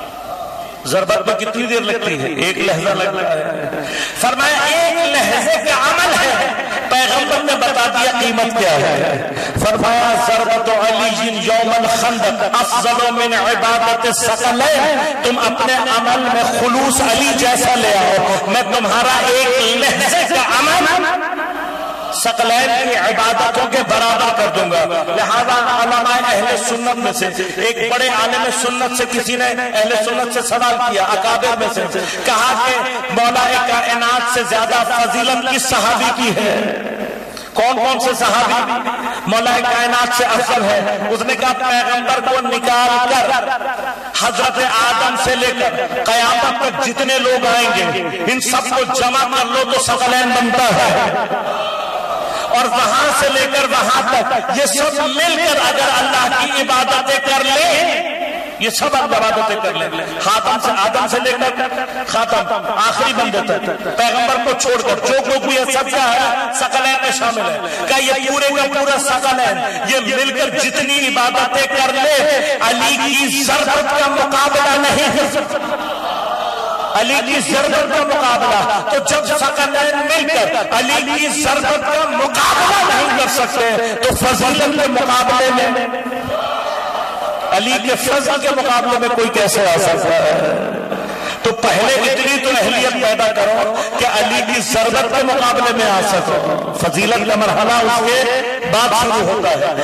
ضربت میں کتنی دیر لگتی ہے؟ ایک لہجہ لگتا ہے. فرمایا ایک لہجے کا عمل ہے. پیغمبر نے بتا دیا قیمت کیا ہے. فرمایا ضربت علی یوم الخندق افضل من عبادت الثقلین. تم اپنے عمل میں خلوص علی جیسا لے آؤ, میں تمہارا ایک لہجے کا عمل ثقلین کی عبادتوں کے برابر کر دوں گا. لہذا علماء اہل سنت میں سے ایک بڑے عالم سنت سے کسی نے اہل سنت سے سوال کیا, اکابر میں سے, کہا کہ مولا کائنات سے زیادہ فضیلت کس صحابی کی ہے؟ کون کون سے صحابی مولا کائنات سے افضل ہے؟ اس نے کہا پیغمبر کو نکال کر حضرت آدم سے لے کر قیامت تک جتنے لوگ آئیں گے ان سب کو جمع کر لو تو ثقلین بنتا ہے. اور وہاں سے لے کر وہاں تک یہ سب مل کر اگر اللہ کی عبادتیں کر لیں, یہ سب عبادتیں کر لیں, آدم سے لے کر خاتم آخری بندے تک پیغمبر کو چھوڑ کر جو کچھ بھی سب کیا ہے ثقلین میں شامل ہے. کہ یہ پورے کا پورا ثقلین یہ مل کر جتنی عبادتیں کر لے علی کی ضربت کا مقابلہ نہیں کر سکتا, علی کی ضربت کا مقابلہ. تو جب ثقلین مل کر علی کی ضربت کا مقابلہ نہیں کر سکتے تو فضیلت کے مقابلے میں, علی کے فضل کے مقابلے میں کوئی کیسے آ سکتا ہے؟ تو پہلے اتنی تو اہلیت پیدا کرو کہ علی کی ضربت کے مقابلے میں آ سکو. فضیلت کا مرحلہ اس کے بعد شروع ہوتا ہے.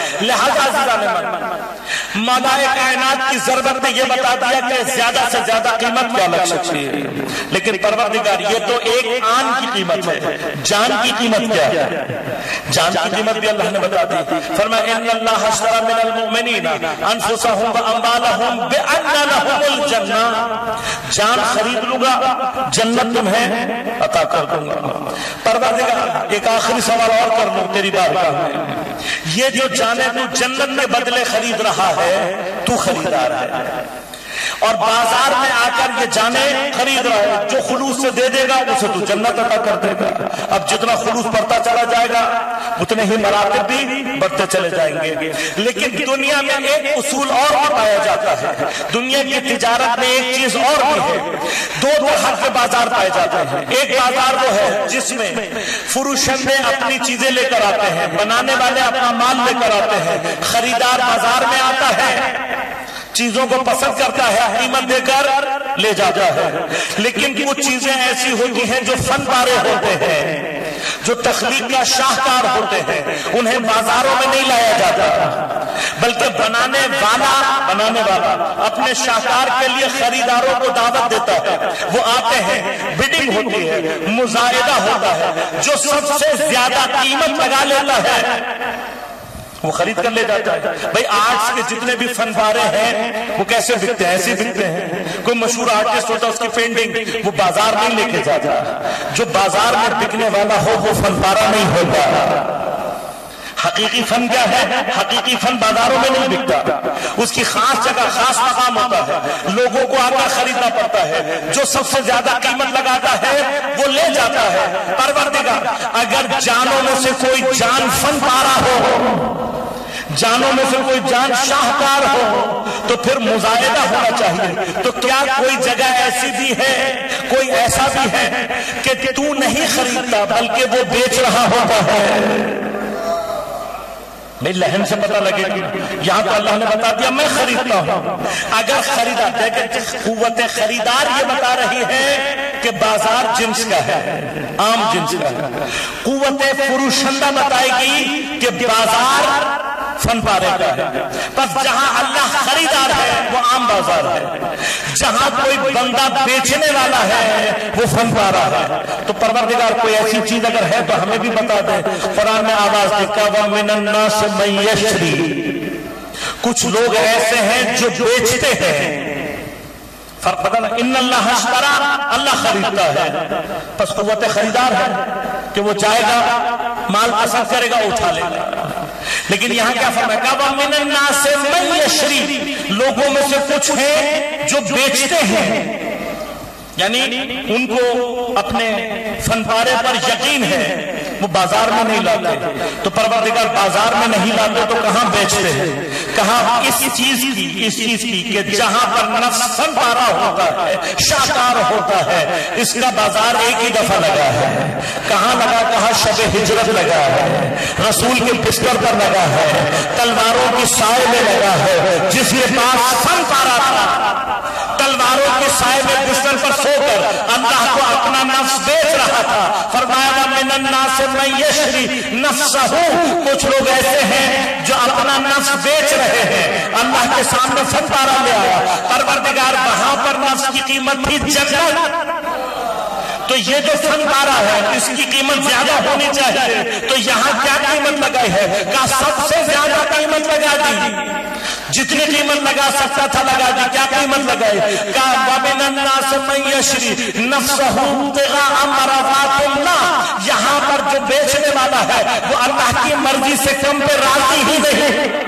لہذا مولا کائنات کی ضربت نے یہ بتا دیا کہ زیادہ سے زیادہ قیمت کیا لگ سکتی ہے. لیکن پروردگار یہ تو ایک آن کی قیمت ہے, جان کی قیمت کیا ہے؟ جان کی قیمت بھی اللہ نے بتا دی. فرمایا ان اللہ اشتری من المؤمنین انفسهم واموالهم بان لهم الجنہ. جان خرید لوں گا, جنت تمہیں عطا کر دوں گا. پروردگار ایک آخری سوال اور کر لوں تیری بارگاہ میں. یہ جو جانیں تو جنت کے بدلے خرید رہا ہے تو خریدار ہے, اور بازار میں آ کر یہ جانے خرید رہا ہے. جو خلوص سے دے دے گا اسے تو جنت عطا کر دے گا. اب جتنا خلوص بڑھتا چلا جائے گا اتنے ہی مراتب بھی بڑھتے چلے جائیں گے. لیکن دنیا میں ایک اصول اور پایا جاتا ہے. دنیا کی تجارت میں ایک چیز اور بھی ہے. دو طرح کے بازار پائے جاتے ہیں. ایک بازار وہ ہے جس میں فروشندے اپنی چیزیں لے کر آتے ہیں, بنانے والے اپنا مال لے کر آتے ہیں, خریدار بازار میں آتا ہے, چیزوں کو پسند کرتا ہے, قیمت دے کر لے جاتا ہے. لیکن کچھ چیزیں ایسی ہوتی ہیں جو فن پارے ہوتے ہیں, جو تخلیق کا شاہکار ہوتے ہیں, انہیں بازاروں میں نہیں لایا جاتا بلکہ بنانے والا اپنے شاہکار کے لیے خریداروں کو دعوت دیتا ہے. وہ آتے ہیں, بڈنگ ہوتی ہے, مزایدہ ہوتا ہے, جو سب سے زیادہ قیمت لگا لیتا ہے وہ خرید کر لے جاتا ہے. بھئی آرٹس کے جتنے بھی فن پارے ہیں وہ کیسے بکتے ہیں؟ ایسے بکتے ہیں. کوئی مشہور آرٹسٹ ہوتا ہے اس کی پینٹنگ وہ بازار نہیں لے کے جاتا. جو بازار میں بکنے والا ہو وہ فن پارا نہیں ہوتا. حقیقی فن کیا ہے؟ حقیقی فن بازاروں میں نہیں بکتا. اس کی خاص جگہ خاص مقام ہوتا ہے, لوگوں کو آ کر خریدنا پڑتا ہے. جو سب سے زیادہ قیمت لگاتا ہے وہ لے جاتا ہے. پروردگار اگر جانوں میں سے کوئی جان فن پارا ہو, جانوں میں سے کوئی جان شاہکار ہو تو پھر مزایدہ ہونا چاہیے. تو کیا کوئی جگہ ایسی بھی ہے, کوئی ایسا بھی ہے کہ تو نہیں خریدتا بلکہ وہ بیچ رہا ہوتا ہے؟ میری لہن سے پتہ لگے گی. یہاں تو اللہ نے بتا دیا میں خریدتا ہوں. اگر خریدار ہے کہ قوت خریدار یہ بتا رہی ہے کہ بازار جنس کا ہے, عام جنس کا ہے. قوت فروشندہ بتائے گی کہ بازار فن پارے کا ہے. بس جہاں اللہ خریدار ہے وہ عام بازار ہے، جہاں کوئی بندہ بیچنے والا ہے وہ فن پارا ہے. تو پروردگار کوئی ایسی چیز اگر ہے تو ہمیں بھی بتا دے. قرآن میں آواز دیکھا وَمِنَ النَّاسِ مَن يَشْرِي، کچھ لوگ ایسے ہیں جو بیچتے ہیں. فرق پتہ نا، ان اللہ اشترا، اللہ خریدتا ہے. پس قوت خریدار ہے کہ وہ جائے گا مال پسند کرے گا اٹھا لے گا. لیکن یہاں کیا فرمایا کہ وَمِنَ النَّاسِ مَن يَشْرِي، لوگوں میں سے کچھ ہیں جو بیچتے ہیں، یعنی ان کو اپنے فن پارے پر یقین ہے، وہ بازار میں نہیں لاتے. تو پروردگار بازار میں نہیں لاتے تو کہاں بیچتے ہیں؟ کہاں اس چیز کی کہ جہاں پر نفس فن پارا ہوتا ہے، شاکار ہوتا ہے، اس کا بازار ایک ہی دفعہ لگا ہے. کہاں لگا؟ کہاں شب ہجرت لگا ہے، رسول کے بستر پر لگا ہے، تلواروں کی سائے میں لگا ہے. جس کے پاس فن پارا تھا، تلواروں کے سائے میں بستر پر سو کر اللہ کو اپنا نفس بیچ رہا تھا. فرمایا وَمِنَ النَّاسِ مَن يَشْرِي نَفْسَهُ، کچھ لوگ ایسے ہیں جو اپنا نفس بیچ رہے ہیں. اللہ کے سامنے فن پارا لے آیا. پروردگار وہاں پر نفس کی قیمت تھی جنت، تو یہ جو فن پارا ہے اس کی قیمت زیادہ ہونی چاہیے. تو یہاں کیا قیمت لگائی ہے؟ کہا سب سے زیادہ قیمت لگا دی، جتنی قیمت لگا سکتا تھا لگا دی. کیا قیمت لگائی؟ کہا وَمِنَ النَّاسِ مَن يَشْرِي نَفْسَهُ ابْتِغَاءَ مَرْضَاتِ اللَّهِ، یہاں پر جو بیچنے والا ہے وہ اللہ کی مرضی سے کم پہ راضی ہی نہیں.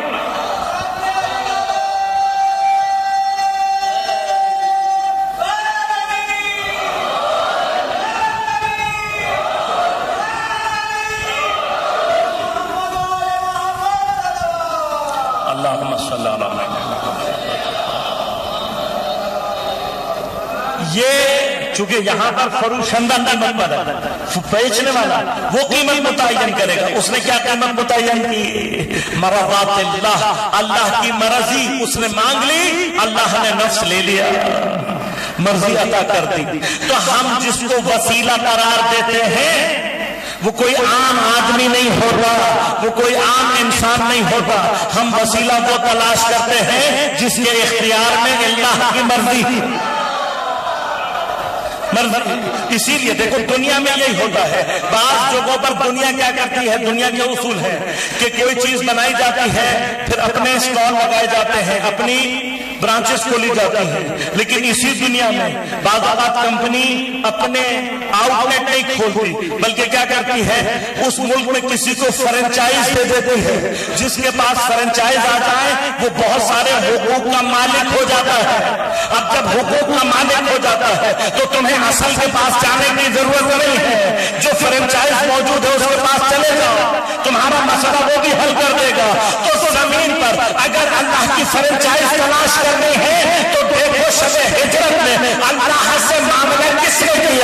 یہ چونکہ یہاں پر فروشندہ قیمت پر ہے، بیچنے والا وہ قیمت متعین کرے گا. اس نے کیا قیمت متعین کی؟ مرضات اللہ، اللہ کی مرضی اس نے مانگ لی، اللہ نے نفس لے لیا، مرضی عطا کر دی. تو ہم جس کو وسیلہ قرار دیتے ہیں وہ کوئی عام آدمی نہیں ہوتا، وہ کوئی عام انسان نہیں ہوتا. ہم وسیلہ کو تلاش کرتے ہیں جس کے اختیار میں اللہ کی مرضی. اسی لیے دیکھو دنیا میں یہی ہوتا ہے. بعض جگہوں پر دنیا کیا کرتی ہے، دنیا کے اصول ہے کہ کوئی چیز بنائی جاتی ہے، پھر اپنے اسٹال لگائے جاتے ہیں، اپنی برانچز کھولی جاتی ہیں. لیکن اسی دنیا میں بعض اوقات کمپنی اپنے آؤٹ لیٹ نہیں کھولتی، بلکہ کیا کرتی ہے، اس ملک میں کسی کو فرنچائز دے دیتی ہے. جس کے پاس فرنچائز آ جائے وہ بہت سارے حقوق کا مالک ہو جاتا ہے. اب جب حقوق کا مالک ہو جاتا ہے تو تمہیں اصل کے پاس جانے کی ضرورت نہیں ہے. جو فرنچائز موجود ہے اس کے پاس چلے جاؤ، تمہارا مسئلہ وہ بھی حل کر دے گا. تو زمین پر اگر اللہ کی فرنچائز تلاش کرنی ہے تو دیکھو شب ہجرت میں اللہ سے معاملہ کس نے کیا.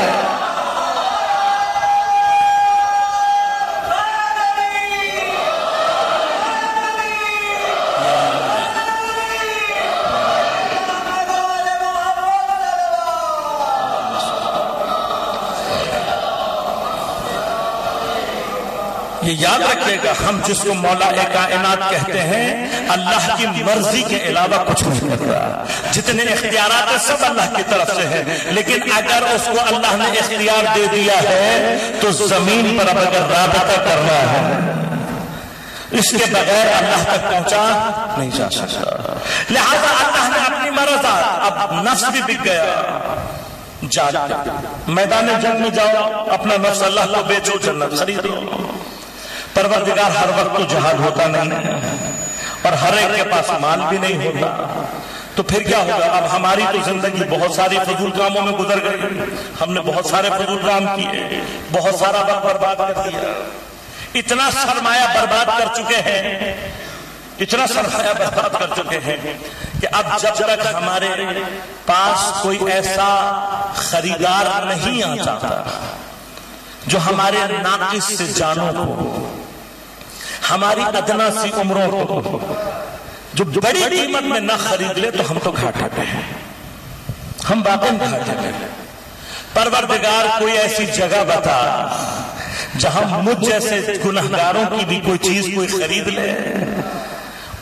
یہ یاد رکھیے گا، ہم جس کو مولا کائنات کہتے ہیں اللہ کی مرضی کے علاوہ کچھ نہیں کرتا. جتنے اختیارات ہیں سب اللہ کی طرف سے ہیں. لیکن اگر اس کو اللہ نے اختیار دے دیا ہے تو زمین پر اب اگر رابطہ کرنا ہے اس کے بغیر اللہ تک پہنچا نہیں جا سکتا. لہذا اللہ نے اپنی مرضی، اب نفس بھی بک گیا، میدان جنگ میں جاؤ، اپنا نفس اللہ کو بیچو، جنت خریدو. پروردگار ہر وقت تو جہاد ہوتا نہیں ہے اور ہر ایک کے پاس مال بھی نہیں ہوتا. تو پھر کیا ہوگا؟ اب ہماری تو زندگی بہت ساری فضول کاموں میں گزر گئی. ہم نے بہت سارے فضول کام کیے، بہت سارا وقت برباد کر دیا، اتنا سرمایہ برباد کر چکے ہیں، اتنا سرمایہ برباد کر چکے ہیں کہ اب جب تک ہمارے پاس کوئی ایسا خریدار نہیں آ جاتا جو ہمارے ناقص سے جانوں کو، ہماری ادنا سی عمروں کو جو بڑی قیمت میں نہ خرید لے تو ہم تو گھاٹے پہ ہیں، ہم باطن گھاٹے پہ ہیں. پروردگار کوئی ایسی جگہ بتا جہاں مجھ جیسے گنہگاروں کی بھی کوئی چیز کوئی خرید لے.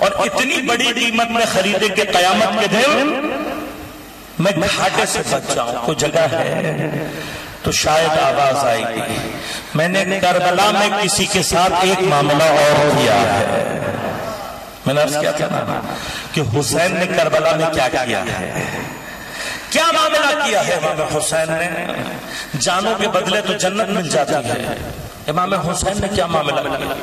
اور اتنی بڑی قیمت میں خریدے کہ قیامت کے دن میں گھاٹے سے بچ جاؤں. کوئی جگہ ہے تو شاید آواز آئے گی. میں نے کربلا میں کسی کے ساتھ ایک معاملہ اور کیا ہے. میں نے عرض کیا تھا نا کہ حسین نے کربلا میں کیا کیا ہے, کیا معاملہ کیا ہے. امام حسین نے جانوں کے بدلے تو جنت مل جاتی ہے. امام حسین نے کیا معاملہ کیا,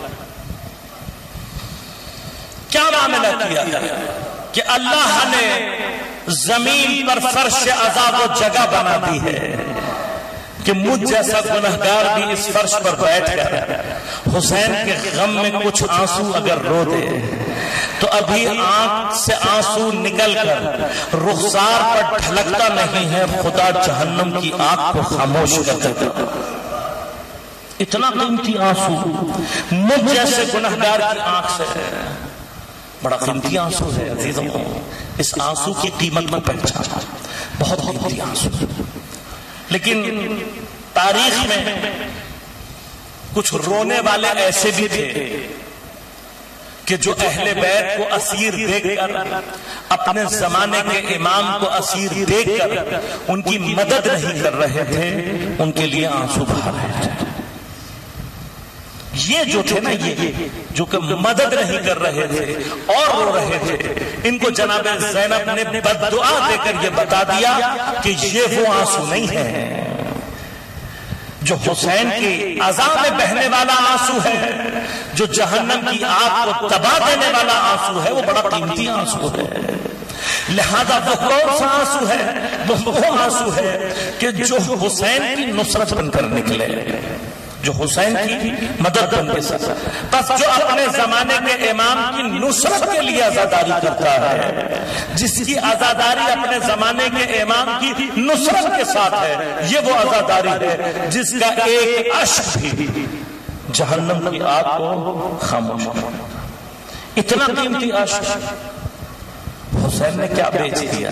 کیا معاملہ کیا کہ اللہ نے زمین پر فرش عذاب و جگہ بنا دی ہے کہ مجھ جیسا گنہگار بھی اس فرش پر بیٹھ کر حسین کے غم میں کچھ آنسو اگر رو دے تو ابھی آنکھ سے آنسو نکل کر رخسار پر ڈھلکتا نہیں ہے, خدا جہنم کی آنکھ کو خاموش کر دیتا. اتنا قیمتی آنسو مجھ جیسے گنہگار کی آنکھ سے, بڑا قیمتی آنسو ہے عزیزوں. اس آنسو کی قیمت کو پہچانا, بہت قیمتی آنسو. لیکن تاریخ میں کچھ رونے والے ایسے بھی تھے کہ جو اہل بیت کو اسیر دیکھ کر, اپنے زمانے کے امام کو اسیر دیکھ کر ان کی مدد نہیں کر رہے تھے, ان کے لیے آنسو بہا رہے تھے. یہ جو تھے نا, یہ جو کہ مدد نہیں کر رہے تھے اور رو رہے تھے, ان کو جناب زینب نے بد دعا دے کر یہ بتا دیا کہ یہ وہ آنسو نہیں ہے جو حسین کی عذاب میں بہنے والا آنسو ہے, جو جہنم کی آگ کو تباہ دینے والا آنسو ہے. وہ بڑا قیمتی آنسو ہے. لہذا وہ کون سا آنسو ہے؟ وہ آنسو ہے کہ جو حسین کی نصرت بن کر نکلے, جو حسین کی مدد بن کے ساتھ. بس جو اپنے زمانے کے امام کی نصرت کے لیے عزاداری کرتا ہے, جس کی عزاداری اپنے زمانے کے امام کی نصرت کے ساتھ ہے, یہ وہ عزاداری ہے جس کا ایک اشک بھی جہنم کی آگ کو خاموش کرتا. اتنا قیمتی اشک حسین نے کیا بیچ دیا.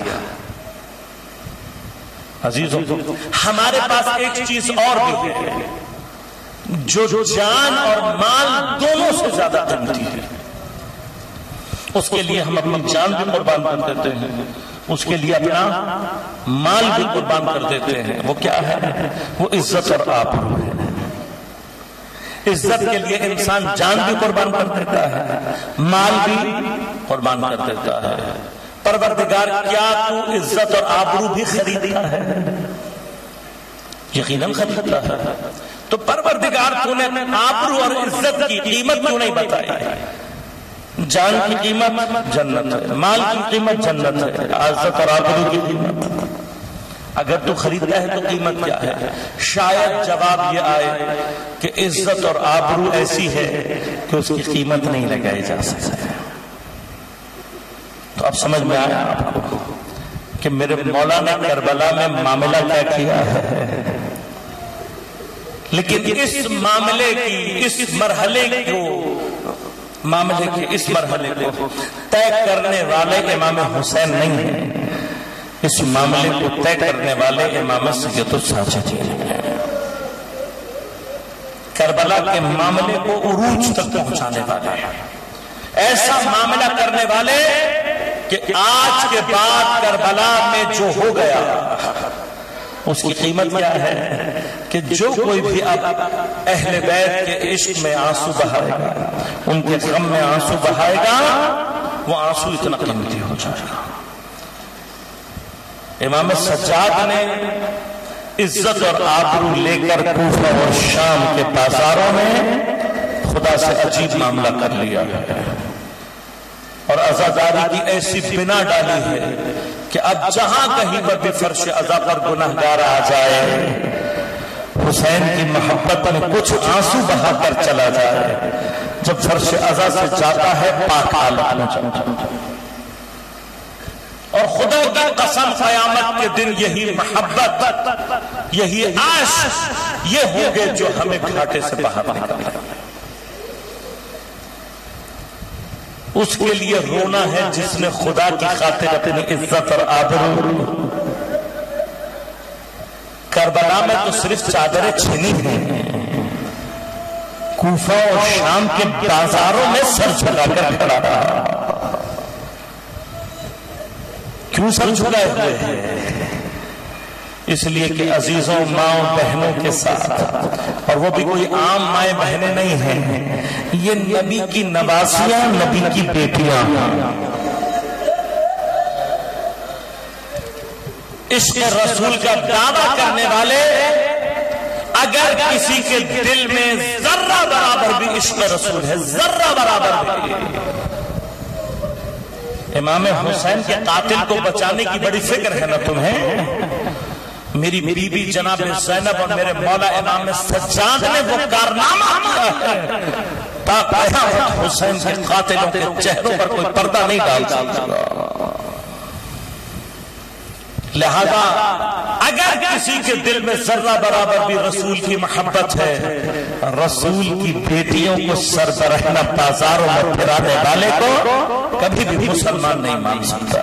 عزیزوں, ہمارے پاس ایک چیز اور بھی ہے جو جان اور مال دونوں سے زیادہ قیمتی ہے. اس کے لیے ہم اپنی جان بھی قربان کر دیتے ہیں, اس کے لیے اپنا مال بھی قربان کر دیتے ہیں. وہ کیا ہے؟ وہ عزت اور آبرو ہے. عزت کے لیے انسان جان بھی قربان کر دیتا ہے, مال بھی قربان کر دیتا ہے. پروردگار کیا تو عزت اور آبرو بھی خریدتا ہے؟ یقیناً خریدتا ہے. تو پروردگار تو نے آبرو اور عزت کی قیمت کیوں نہیں بتائی؟ جان کی قیمت جنت ہے, مال کی قیمت جنت ہے, عزت اور آبرو کی قیمت اگر تو خریدتا ہے تو قیمت کیا ہے؟ شاید جواب یہ آئے کہ عزت اور آبرو ایسی ہے کہ اس کی قیمت نہیں لگائی جا سکتی. تو اب سمجھ میں آیا آپ کو کہ میرے مولا نے کربلا میں معاملہ کیا کیا ہے. لیکن اس معاملے کی, اس مرحلے کو طے کرنے والے امام حسین نہیں ہیں. اس معاملے کو طے کرنے والے امام سید الساجدین ہیں. کربلا کے معاملے کو عروج تک پہنچانے والے ہیں. ایسا معاملہ کرنے والے کہ آج کے بعد کربلا میں جو ہو گیا اس کی قیمت کیا ہے کہ جو کوئی بھی اب اہل بیت کے عشق میں آنسو بہائے گا, ان کے غم میں آنسو بہائے گا, وہ آنسو اتنا قیمتی ہو جائے گا. امام سجاد نے عزت اور آبرو لے کر کوفہ اور شام کے بازاروں میں خدا سے عجیب معاملہ کر لیا ہے اور عزاداری کی ایسی بنا ڈالی ہے کہ اب جہاں کہیں پر بھی فرش عزا پر گناہگار آ جائے, حسین کی محبت میں کچھ آنسو بہا کر چلا جائے, جب فرش عزا سے جاتا ہے پاک حالت میں چلا جاتا ہے. اور خدا کی قسم قیامت کے دن یہی محبت, یہی عشق یہ ہوں گے جو ہمیں گھاٹے سے باہر نکالیں. اس کے لیے رونا ہے جس نے خدا کی خاطر اپنی عزت اور آبرو. کربلا میں تو صرف چادریں چھنی ہیں, کوفہ اور شام کے بازاروں میں سر جھکا کر کھڑا رہا. کیوں سر جھکائے ہوئے ہیں؟ اس لیے کہ عزیزوں ماں بہنوں کے ساتھ، اور وہ بھی کوئی عام مائیں بہنیں نہیں ہیں، یہ نبی کی نواسیاں، نبی کی بیٹیاں، عشق رسول کا دعویٰ کرنے والے، اگر کسی کے دل میں ذرہ برابر بھی عشق رسول ہے، ذرہ برابر بھی، امام حسین کے قاتل کو بچانے کی بڑی فکر ہے نا تمہیں؟ میری بی بی جناب زینب اور میرے مولا امام سجاد نے وہ کارنامہ کیا ہے تا قیامت حسین کے قاتلوں کے چہروں پر کوئی پردہ نہیں ڈال سکتا۔ لہذا اگر کسی کے دل میں ذرہ برابر بھی رسول کی محبت ہے، رسول کی بیٹیوں کو سربراہ بازاروں میں پھرانے والے کو کبھی بھی مسلمان نہیں مان سکتا۔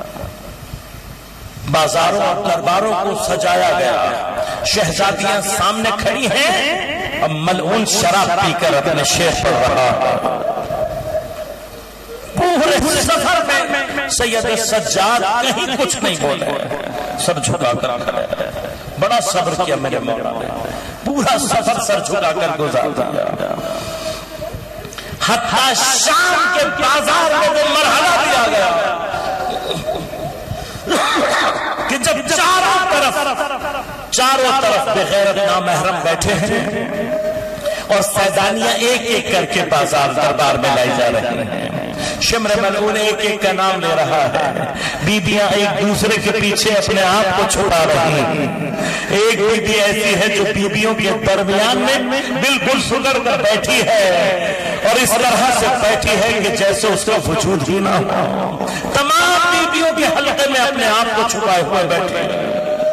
بازاروں اور درباروں کو سجایا گیا، شہزادیاں سامنے کھڑی ہیں، اب ملعون شراب پی کر اپنے شیخ پر رہا۔ پورے سفر میں سید سجاد کہیں کچھ نہیں بولے، سر جھکا کر کھڑے، بڑا صبر کیا میرے مولا نے، پورا سفر سر جھکا کر گزار دیا، حتیٰ شام کے بازار میں وہ مرحلہ دیا گیا کہ جب چاروں طرف بغیرت نامحرم بیٹھے ہیں اور سیدانیاں ایک ایک کر کے بازار دربار میں لائی جا رہی ہیں، شمر ملعون ایک ایک کا نام لے رہا ہے، بیبیاں ایک دوسرے کے پیچھے اپنے آپ کو چھپا رہی ہیں، ایک بیبی ایسی ہے جو بیبیوں کے درمیان میں بالکل سگڑ کر بیٹھی ہے اور اس طرح سے بیٹھی ہے کہ جیسے اس کا وجود ہی نہ ہو، تمام بیبیوں کے حلقے میں اپنے آپ کو چھپائے ہوئے بیٹھے ہیں۔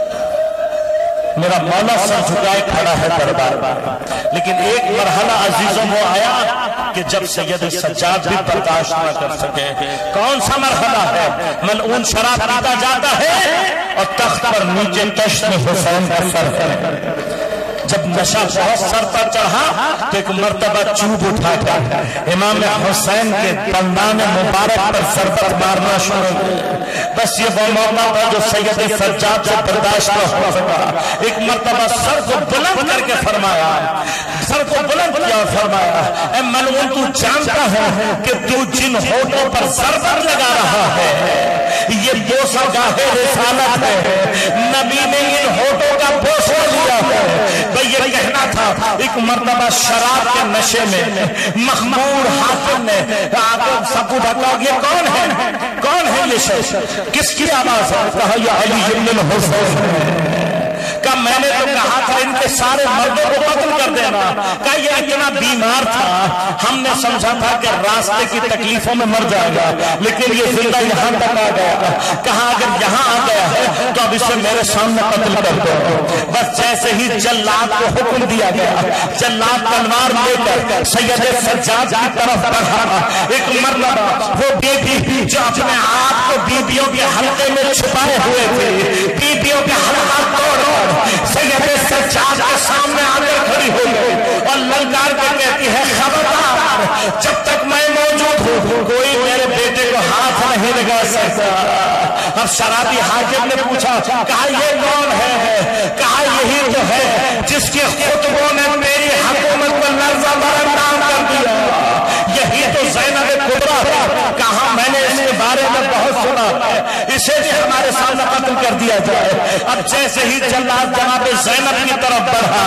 میرا مولا سر جھکائے کھڑا ہے دربار میں، لیکن ایک مرحلہ عزیزوں وہ آیا کہ جب سید سجاد بھی برداشت نہ کر سکے۔ کون سا مرحلہ ہے؟ ملعون شراب پیتا جاتا ہے اور تخت پر نیچے کشت حسین کا سر ہے، جب نشہ بہت سر پر چڑھا تو ایک مرتبہ چوب اٹھا کر امام حسین کے دندان مبارک پر ضربت مارنا شروع کیا۔ بس یہ وہ موقع تھا جو سید سجاد سے برداشت نہ ہو سکا، ایک مرتبہ سر کو بلند کر کے فرمایا، سر کو بلند کیا اور فرمایا، اے ملعون تو جانتا ہے کہ تو جن ہونٹوں پر ضربت لگا رہا ہے یہ بوسہ گاہ رسالت ہے، نبی نے ان ہونٹوں کا بوسہ لیا ہے۔ یہ کہنا تھا، ایک مرتبہ شراب کے نشے میں مخمور حاکم نے سب کو بتاؤ یہ کون ہے یہ شخص، کس کی آواز ہے؟ کہا یہ علی بن الحسین ہے۔ کہ میں نے تو کہا تھا ان کے سارے مردوں کو قتل کر دینا، کہ یہ اتنا بیمار تھا ہم نے سمجھا تھا کہ راستے کی تکلیفوں میں مر جائے گا، لیکن یہ زندہ یہاں تک آ گیا۔ کہا اگر یہاں آ گیا ہے تو اب اسے میرے سامنے قتل کر دو۔ بس جیسے ہی جلاد کو حکم دیا گیا، جلاد تلوار لے کر سید سجاد کی طرف بڑھا۔ ایک مرتبہ وہ بیبی جو اپنے آپ کو بیبیوں کے حلقے میں چھپائے ہوئے تھے، بیبیوں کے حلقہ توڑ سید سجاد کے سامنے آ کر کھڑی ہوئی اور للکار کے کہتی ہے، خبردار جب تک میں موجود ہوں کوئی میرے بیٹے کو ہاتھ نہیں لگا سکتا۔ اب شرابی حاکم نے پوچھا، کہا یہ کون ہے؟ کہا یہی تو ہے جس کے خطبوں نے میری حکومت کو لرزہ برندام کر دیا، یہی تو زینب کبریٰ ہے۔ کہا میں نے اس کے بارے میں بہت سنا ہے، اسے بھی ہمارے سامنے قتل کر دیا جائے۔ اب جیسے ہی جلاد جناب زینب کی طرف بڑھا،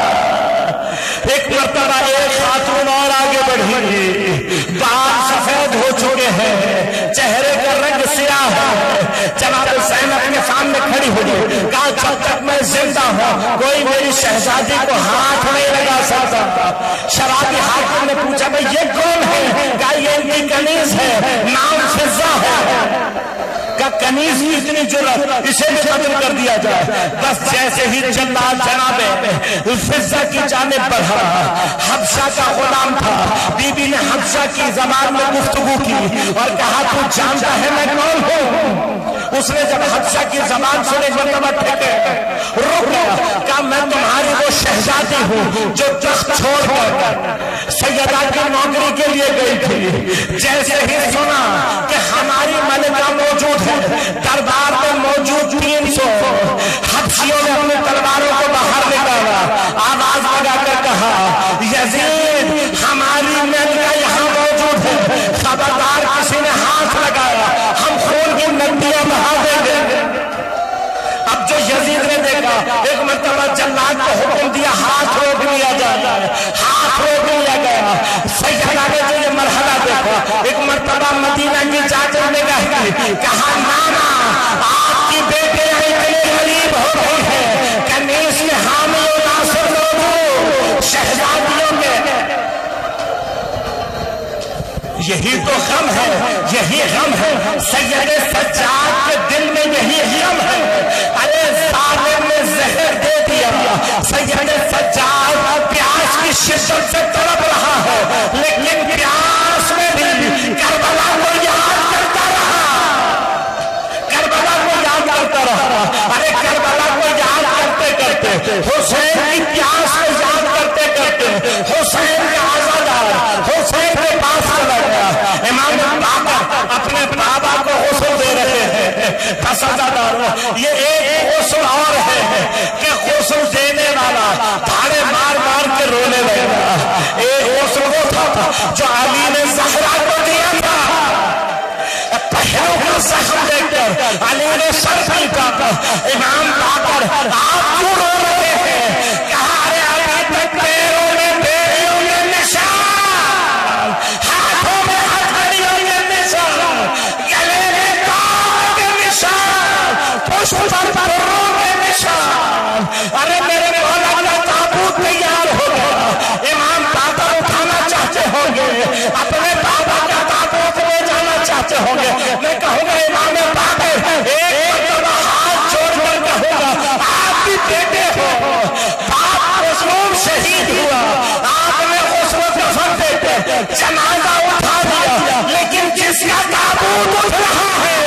ایک مرتبہ ایک خاتون اور آگے بڑھی، بال سفید ہو چکے ہیں، چہرے کا رنگ سیاہ ہے، جناب زینب کے سامنے کھڑی ہوئی، کہا جب تک میں زندہ ہوں کوئی میری شہزادی کو ہاتھ نہیں لگا سکتا۔ شرابی حاکم نے پوچھا بھئی یہ کون ہے؟ کہا یہ ان کی کنیز ہے، نام فضہ ہے۔ کہ کنیز کی اتنی جرأت، اسے بھی قتل کر دیا جائے۔ بس جیسے ہی جلاد جناب فضہ کی جانب بڑھا، حبشہ کا غلام تھا، بی بی نے حبشہ کی زبان میں گفتگو کی اور کہا تو جانتا ہے میں کون ہوں؟ اس نے جب حفصہ کی زبان سنے مرتبہ ٹھیکے رک گیا، کہا میں تمہاری وہ شہزادی ہوں جو تخت چھوڑ کر سیدہ کی نوکری کے لیے گئی تھی۔ جیسے ہی سنا کہ ہماری ملکہ موجود ہے، دربار میں موجود 300 حبشیوں نے اپنے تلواروں کو باہر نکالا، آواز لگا کر کہا یزید ہماری ملکہ یہاں موجود ہے، خبردار کسی نے ہاتھ لگایا ہم خون کی ندیاں بہا دیں گے۔ اب جو یزید نے دیکھا ایک مرتبہ جلاد کو حکم دیا ہاتھ روک لیا جائے، ہاتھ روک لیا گیا۔ سیدہ نے جو یہ مرحلہ دیکھا ایک مرتبہ مدینہ کی چادر نگاہ کی، کہا نانا آپ کی بیٹیاں اتنی غریب ہو گئی ہے کہ نیز کے حامی و ناصر لوگوں شہزادیوں کے یہی تو غم ہے، یہی غم ہے سید سجاد کے دل میں، یہی غم ہے۔ ارے ظالم نے زہر دے دیا، سید سجاد پیاس کی شدت سے تڑپ رہا ہے، لیکن پیاس میں بھی کربلا کو یاد کرتا رہا، کربلا کو یاد کرتا رہا۔ ارے کربلا کو یاد کرتے کرتے حسین کی پیاس کو یاد کرتے کرتے حسین کے آزادار حسین کے پاس چلا گیا۔ امام باقر اپنے بابا کو غسل دے رہے ہیں، بس آزادار یہ ایک غسل اور ہے کہ غسل دینے والا دھاڑے مار مار کے رونے لگا۔ ایک غسل وہ تھا جو علی نے زہرا کو دیا تھا، پہلو کا زخم دیکھ کر علی نے سر پیٹا۔ امام باقر آپ کیوں رو رہے ہیں؟ کہا ارے ابھی تک پیروں میں بیڑیوں کے نشان، ہاتھوں میں ہتھیلیوں کے نشان، گلے میں تاج کے نشان، پشت پر پروں کے نشان۔ ارے میرے مولا کا تابوت تیار ہو گیا، امام باقر اٹھانا چاہتے ہوں گے، اپنے بابا کا تابوت لے جانا چاہتے ہوں گے۔ میں کہوں گا امام باقر ایک مرتبہ ہاتھ جوڑ کر کہوں گا آپ بھی بیٹے ہو، باپ مظلوم شہید ہوا، آپ نے غسل و کفن دے کے جنازہ اٹھا دیا، لیکن جس کا تابوت اٹھ رہا ہے